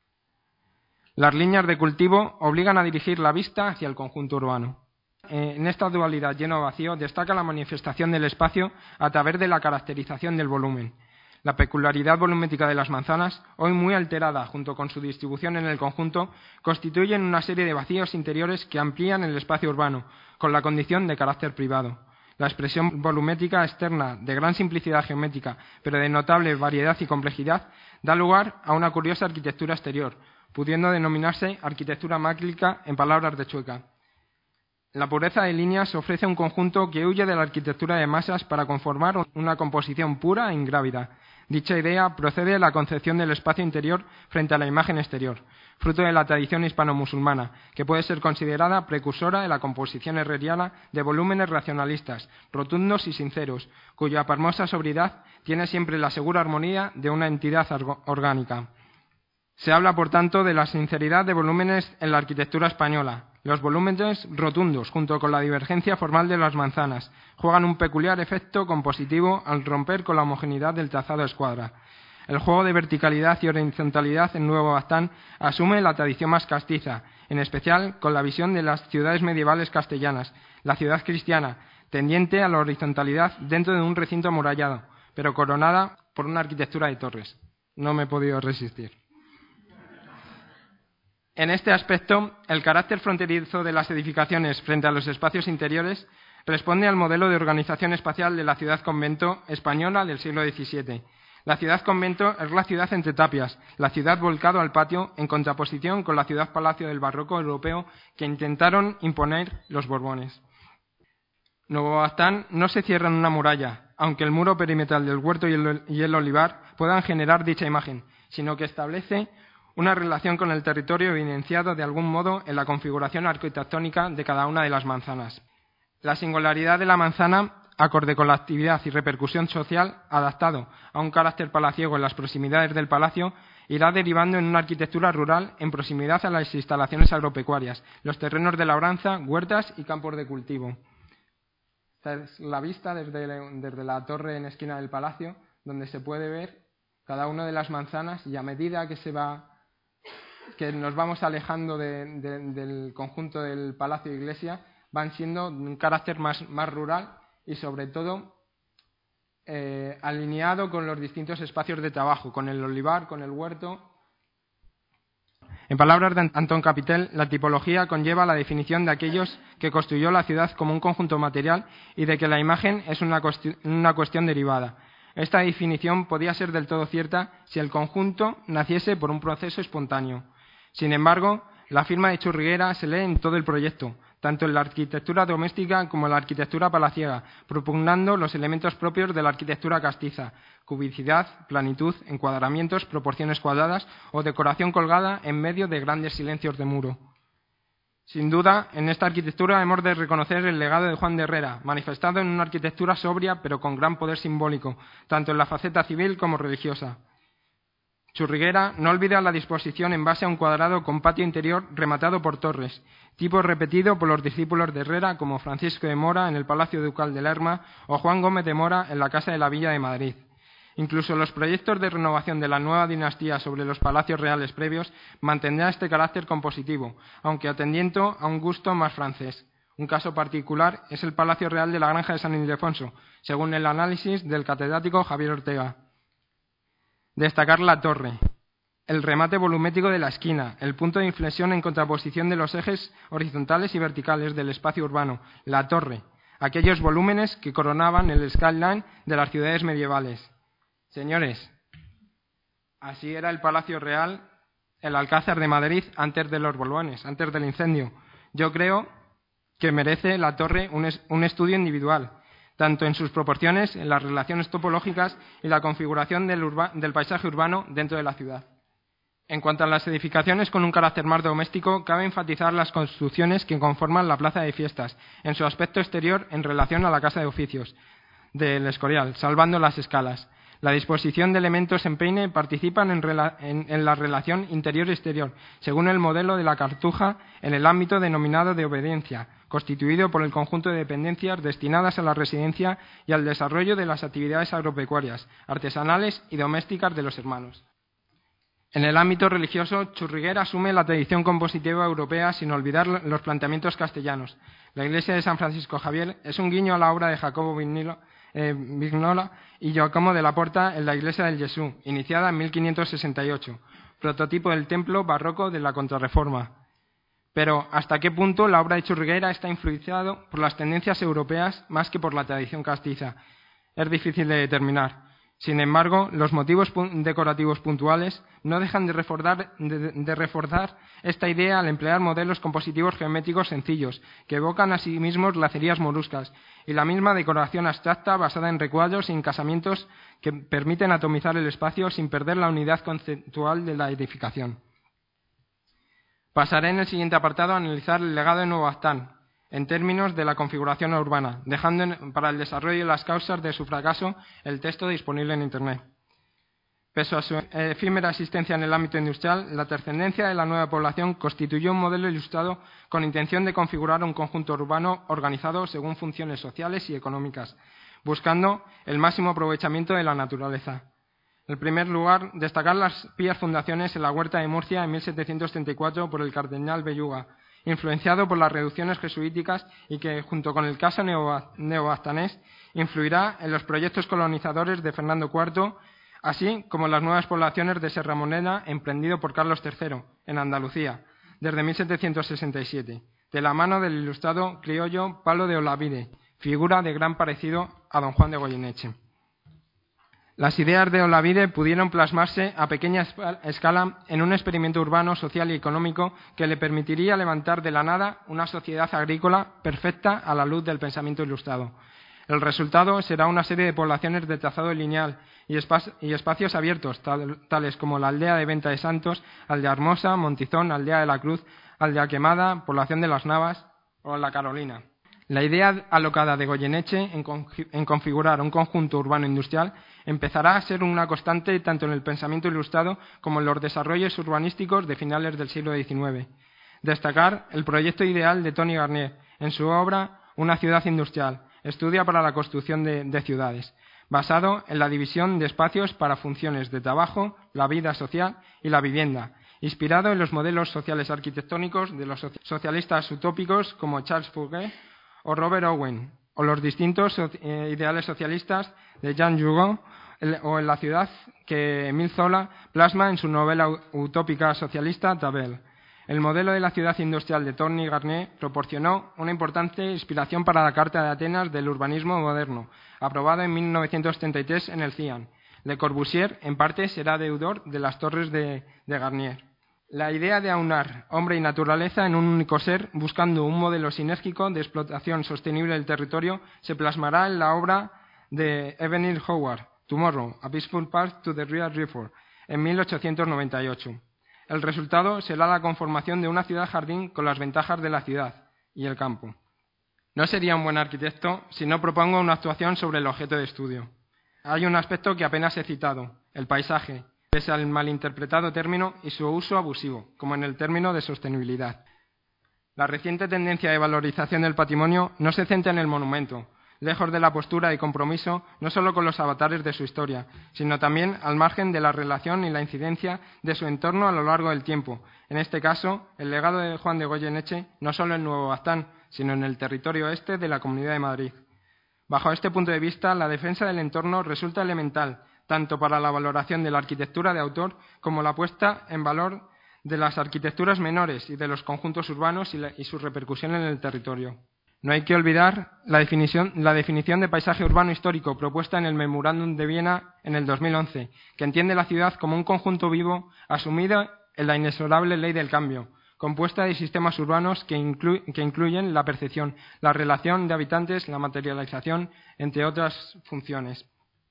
Las líneas de cultivo obligan a dirigir la vista hacia el conjunto urbano. En esta dualidad lleno vacío destaca la manifestación del espacio a través de la caracterización del volumen. La peculiaridad volumétrica de las manzanas, hoy muy alterada junto con su distribución en el conjunto, constituyen una serie de vacíos interiores que amplían el espacio urbano, con la condición de carácter privado. La expresión volumétrica externa, de gran simplicidad geométrica, pero de notable variedad y complejidad, da lugar a una curiosa arquitectura exterior, pudiendo denominarse arquitectura máclica en palabras de Chueca. La pureza de líneas ofrece un conjunto que huye de la arquitectura de masas para conformar una composición pura e ingrávida. Dicha idea procede de la concepción del espacio interior frente a la imagen exterior, fruto de la tradición hispano-musulmana, que puede ser considerada precursora de la composición herreriana de volúmenes racionalistas, rotundos y sinceros, cuya pasmosa sobriedad tiene siempre la segura armonía de una entidad orgánica. Se habla, por tanto, de la sinceridad de volúmenes en la arquitectura española. Los volúmenes rotundos, junto con la divergencia formal de las manzanas, juegan un peculiar efecto compositivo al romper con la homogeneidad del trazado escuadra. El juego de verticalidad y horizontalidad en Nuevo Baztán asume la tradición más castiza, en especial con la visión de las ciudades medievales castellanas, la ciudad cristiana, tendiente a la horizontalidad dentro de un recinto amurallado, pero coronada por una arquitectura de torres. No me he podido resistir. En este aspecto, el carácter fronterizo de las edificaciones frente a los espacios interiores responde al modelo de organización espacial de la ciudad-convento española del siglo diecisiete. La ciudad-convento es la ciudad entre tapias, la ciudad volcado al patio, en contraposición con la ciudad-palacio del barroco europeo que intentaron imponer los Borbones. Nuevo Baztán no se cierra en una muralla, aunque el muro perimetral del huerto y el, y el olivar puedan generar dicha imagen, sino que establece una relación con el territorio evidenciado de algún modo en la configuración arquitectónica de cada una de las manzanas. La singularidad de la manzana, acorde con la actividad y repercusión social, adaptado a un carácter palaciego en las proximidades del palacio, irá derivando en una arquitectura rural en proximidad a las instalaciones agropecuarias, los terrenos de labranza, huertas y campos de cultivo. Esta es la vista desde, desde la torre en esquina del palacio, donde se puede ver cada una de las manzanas, y a medida que se va que nos vamos alejando de, de, del conjunto del palacio e iglesia, van siendo de un carácter más, más rural y, sobre todo, eh, alineado con los distintos espacios de trabajo, con el olivar, con el huerto. En palabras de Antón Capitel, la tipología conlleva la definición de aquellos que construyó la ciudad como un conjunto material y de que la imagen es una, cuestión, una cuestión derivada. Esta definición podía ser del todo cierta si el conjunto naciese por un proceso espontáneo. Sin embargo, la firma de Churriguera se lee en todo el proyecto, tanto en la arquitectura doméstica como en la arquitectura palaciega, propugnando los elementos propios de la arquitectura castiza: cubicidad, planitud, encuadramientos, proporciones cuadradas o decoración colgada en medio de grandes silencios de muro. Sin duda, en esta arquitectura hemos de reconocer el legado de Juan de Herrera, manifestado en una arquitectura sobria pero con gran poder simbólico, tanto en la faceta civil como religiosa. Churriguera no olvida la disposición en base a un cuadrado con patio interior rematado por torres, tipo repetido por los discípulos de Herrera como Francisco de Mora en el Palacio Ducal de Lerma o Juan Gómez de Mora en la Casa de la Villa de Madrid. Incluso los proyectos de renovación de la nueva dinastía sobre los palacios reales previos mantendrán este carácter compositivo, aunque atendiendo a un gusto más francés. Un caso particular es el Palacio Real de la Granja de San Ildefonso, según el análisis del catedrático Javier Ortega. Destacar la torre, el remate volumétrico de la esquina, el punto de inflexión en contraposición de los ejes horizontales y verticales del espacio urbano, la torre, aquellos volúmenes que coronaban el skyline de las ciudades medievales. Señores, así era el Palacio Real, el Alcázar de Madrid, antes de los Borbones, antes del incendio. Yo creo que merece la torre un, es, un estudio individual, tanto en sus proporciones, en las relaciones topológicas y la configuración del, urba, del paisaje urbano dentro de la ciudad. En cuanto a las edificaciones con un carácter más doméstico, cabe enfatizar las construcciones que conforman la plaza de fiestas, en su aspecto exterior en relación a la casa de oficios del Escorial, salvando las escalas. La disposición de elementos en peine participan en, rela en, en la relación interior-exterior, según el modelo de la Cartuja, en el ámbito denominado de obediencia, constituido por el conjunto de dependencias destinadas a la residencia y al desarrollo de las actividades agropecuarias, artesanales y domésticas de los hermanos. En el ámbito religioso, Churriguera asume la tradición compositiva europea sin olvidar los planteamientos castellanos. La iglesia de San Francisco Javier es un guiño a la obra de Jacobo Vignilo eh, Vignola y Giacomo de la Porta en la iglesia del Jesús, iniciada en mil quinientos sesenta y ocho, prototipo del templo barroco de la Contrarreforma. Pero, ¿hasta qué punto la obra de Churriguera está influenciada por las tendencias europeas más que por la tradición castiza? Es difícil de determinar. Sin embargo, los motivos decorativos puntuales no dejan de reforzar, de, de reforzar esta idea al emplear modelos compositivos geométricos sencillos, que evocan a sí mismos lacerías moluscas, y la misma decoración abstracta basada en recuadros y encasamientos que permiten atomizar el espacio sin perder la unidad conceptual de la edificación. Pasaré en el siguiente apartado a analizar el legado de Nuevo Baztán, en términos de la configuración urbana, dejando en, para el desarrollo y las causas de su fracaso el texto disponible en Internet. Pese a su efímera existencia en el ámbito industrial, la trascendencia de la nueva población constituyó un modelo ilustrado con intención de configurar un conjunto urbano organizado según funciones sociales y económicas, buscando el máximo aprovechamiento de la naturaleza. En primer lugar, destacar las pías fundaciones en la Huerta de Murcia en mil setecientos treinta y cuatro por el cardenal Belluga, influenciado por las reducciones jesuíticas y que, junto con el caso neobaztanés, influirá en los proyectos colonizadores de Fernando cuarto, así como en las nuevas poblaciones de Serra Morena emprendido por Carlos tercero, en Andalucía, desde mil setecientos sesenta y siete, de la mano del ilustrado criollo Pablo de Olavide, figura de gran parecido a don Juan de Goyeneche. Las ideas de Olavide pudieron plasmarse a pequeña escala en un experimento urbano, social y económico que le permitiría levantar de la nada una sociedad agrícola perfecta a la luz del pensamiento ilustrado. El resultado será una serie de poblaciones de trazado lineal y, espa- y espacios abiertos, tal, tales como la aldea de Venta de Santos, aldea Hermosa, Montizón, aldea de la Cruz, aldea Quemada, población de las Navas o la Carolina. La idea alocada de Goyeneche en, con- en configurar un conjunto urbano industrial empezará a ser una constante tanto en el pensamiento ilustrado como en los desarrollos urbanísticos de finales del siglo diecinueve. Destacar el proyecto ideal de Tony Garnier en su obra Una ciudad industrial, estudia para la construcción de, de ciudades, basado en la división de espacios para funciones de trabajo, la vida social y la vivienda, inspirado en los modelos sociales arquitectónicos de los socialistas utópicos como Charles Fourier o Robert Owen, o los distintos so- eh, ideales socialistas de Jean Hugo, o en la ciudad que Émile Zola plasma en su novela utópica socialista Tabel. El modelo de la ciudad industrial de Tony Garnier proporcionó una importante inspiración para la Carta de Atenas del urbanismo moderno, aprobada en mil novecientos treinta y tres en el CIAN. Le Corbusier, en parte, será deudor de las torres de, de Garnier. La idea de aunar hombre y naturaleza en un único ser, buscando un modelo sinérgico de explotación sostenible del territorio, se plasmará en la obra de Evelyn Howard, Tomorrow, A Peaceful Path to the Real River, en mil ochocientos noventa y ocho. El resultado será la conformación de una ciudad-jardín con las ventajas de la ciudad y el campo. No sería un buen arquitecto si no propongo una actuación sobre el objeto de estudio. Hay un aspecto que apenas he citado, el paisaje, pese al malinterpretado término y su uso abusivo, como en el término de sostenibilidad. La reciente tendencia de valorización del patrimonio no se centra en el monumento, lejos de la postura de compromiso no solo con los avatares de su historia, sino también al margen de la relación y la incidencia de su entorno a lo largo del tiempo. En este caso, el legado de Juan de Goyeneche no solo en Nuevo Baztán, sino en el territorio este de la Comunidad de Madrid. Bajo este punto de vista, la defensa del entorno resulta elemental, tanto para la valoración de la arquitectura de autor como la puesta en valor de las arquitecturas menores y de los conjuntos urbanos y, la, y su repercusión en el territorio. No hay que olvidar la definición, la definición de paisaje urbano histórico propuesta en el Memorándum de Viena en el dos mil once, que entiende la ciudad como un conjunto vivo asumido en la inexorable ley del cambio, compuesta de sistemas urbanos que, inclu- que incluyen la percepción, la relación de habitantes, la materialización, entre otras funciones.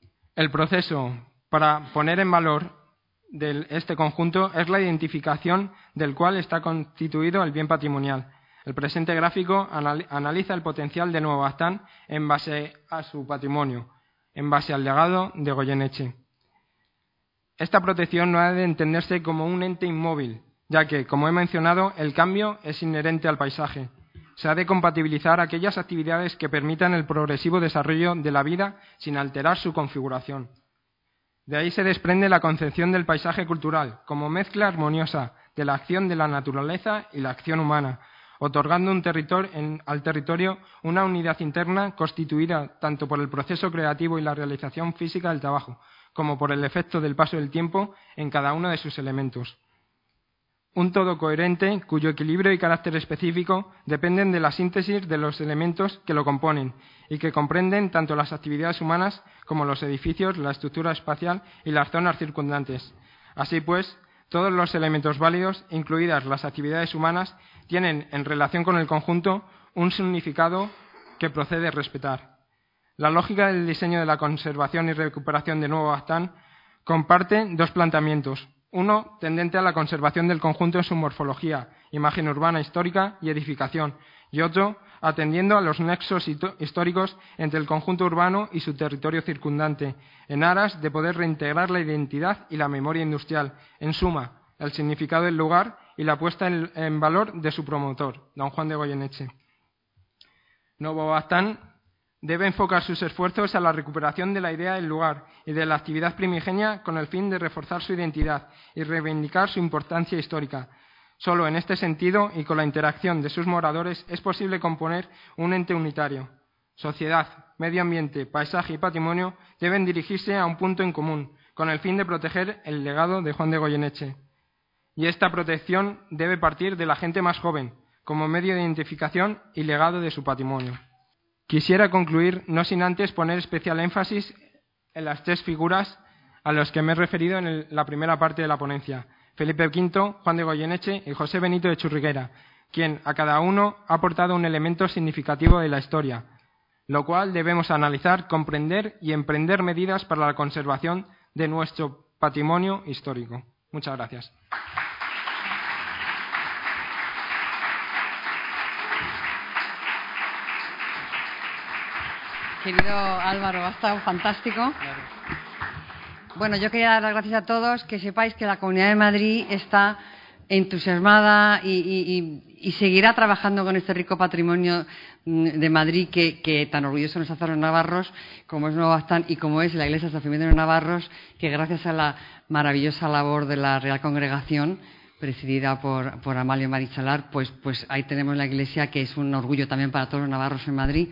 El proceso para poner en valor de este conjunto es la identificación del cual está constituido el bien patrimonial. El presente gráfico analiza el potencial de Nuevo Baztán en base a su patrimonio, en base al legado de Goyeneche. Esta protección no ha de entenderse como un ente inmóvil, ya que, como he mencionado, el cambio es inherente al paisaje. Se ha de compatibilizar aquellas actividades que permitan el progresivo desarrollo de la vida sin alterar su configuración. De ahí se desprende la concepción del paisaje cultural como mezcla armoniosa de la acción de la naturaleza y la acción humana, otorgando un territorio, en, al territorio una unidad interna constituida tanto por el proceso creativo y la realización física del trabajo, como por el efecto del paso del tiempo en cada uno de sus elementos. Un todo coherente cuyo equilibrio y carácter específico dependen de la síntesis de los elementos que lo componen y que comprenden tanto las actividades humanas como los edificios, la estructura espacial y las zonas circundantes. Así pues, todos los elementos válidos, incluidas las actividades humanas, tienen, en relación con el conjunto, un significado que procede respetar. La lógica del diseño de la conservación y recuperación de Nuevo Baztán comparte dos planteamientos. Uno, tendente a la conservación del conjunto en su morfología, imagen urbana histórica y edificación, y otro, atendiendo a los nexos históricos entre el conjunto urbano y su territorio circundante, en aras de poder reintegrar la identidad y la memoria industrial, en suma, el significado del lugar y la puesta en, en valor de su promotor, don Juan de Goyeneche. Nuevo Baztán debe enfocar sus esfuerzos a la recuperación de la idea del lugar y de la actividad primigenia con el fin de reforzar su identidad y reivindicar su importancia histórica. Solo en este sentido y con la interacción de sus moradores es posible componer un ente unitario. Sociedad, medio ambiente, paisaje y patrimonio deben dirigirse a un punto en común, con el fin de proteger el legado de Juan de Goyeneche. Y esta protección debe partir de la gente más joven, como medio de identificación y legado de su patrimonio. Quisiera concluir, no sin antes poner especial énfasis en las tres figuras a las que me he referido en el, la primera parte de la ponencia: Felipe quinto, Juan de Goyeneche y José Benito de Churriguera, quien a cada uno ha aportado un elemento significativo de la historia, lo cual debemos analizar, comprender y emprender medidas para la conservación de nuestro patrimonio histórico. Muchas gracias. Querido Álvaro, ha estado fantástico. Bueno, yo quería dar las gracias a todos, que sepáis que la Comunidad de Madrid está entusiasmada y, y, y seguirá trabajando con este rico patrimonio de Madrid que, que tan orgullosos nos hace a los navarros, como es Nuevo Baztán y como es la Iglesia de San Firmino de los Navarros, que gracias a la maravillosa labor de la Real Congregación, presidida por, por Amalio Marichalar, pues, pues ahí tenemos la Iglesia, que es un orgullo también para todos los navarros en Madrid.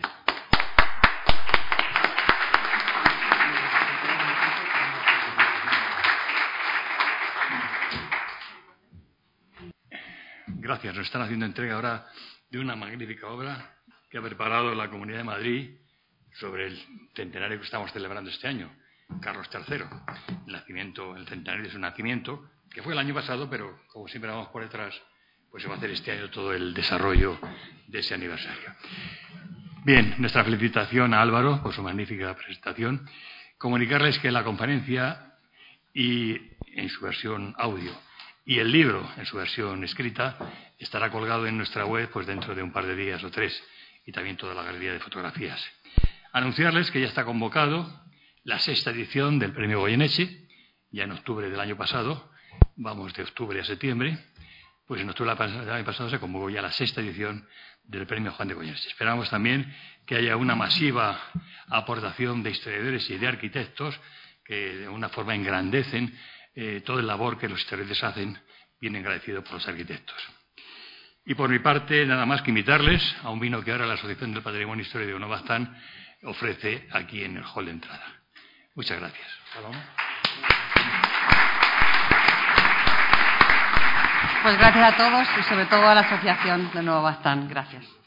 Gracias. Nos están haciendo entrega ahora de una magnífica obra que ha preparado la Comunidad de Madrid sobre el centenario que estamos celebrando este año, Carlos tercero. El nacimiento, el centenario de su nacimiento, que fue el año pasado, pero como siempre vamos por detrás, pues se va a hacer este año todo el desarrollo de ese aniversario. Bien, nuestra felicitación a Álvaro por su magnífica presentación. Comunicarles que la conferencia y en su versión audio y el libro, en su versión escrita, estará colgado en nuestra web pues dentro de un par de días o tres, y también toda la galería de fotografías. Anunciarles que ya está convocado la sexta edición del Premio Goyeneche, ya en octubre del año pasado, vamos de octubre a septiembre, pues en octubre del año pasado se convocó ya la sexta edición del Premio Juan de Goyeneche. Esperamos también que haya una masiva aportación de historiadores y de arquitectos que de una forma engrandecen Eh, toda la labor que los historiadores hacen, bien agradecido por los arquitectos. Y por mi parte, nada más que invitarles a un vino que ahora la Asociación del Patrimonio Histórico de Nuevo Baztán ofrece aquí en el hall de entrada. Muchas gracias. Paloma. Pues gracias a todos y sobre todo a la Asociación de Nuevo Baztán. Gracias.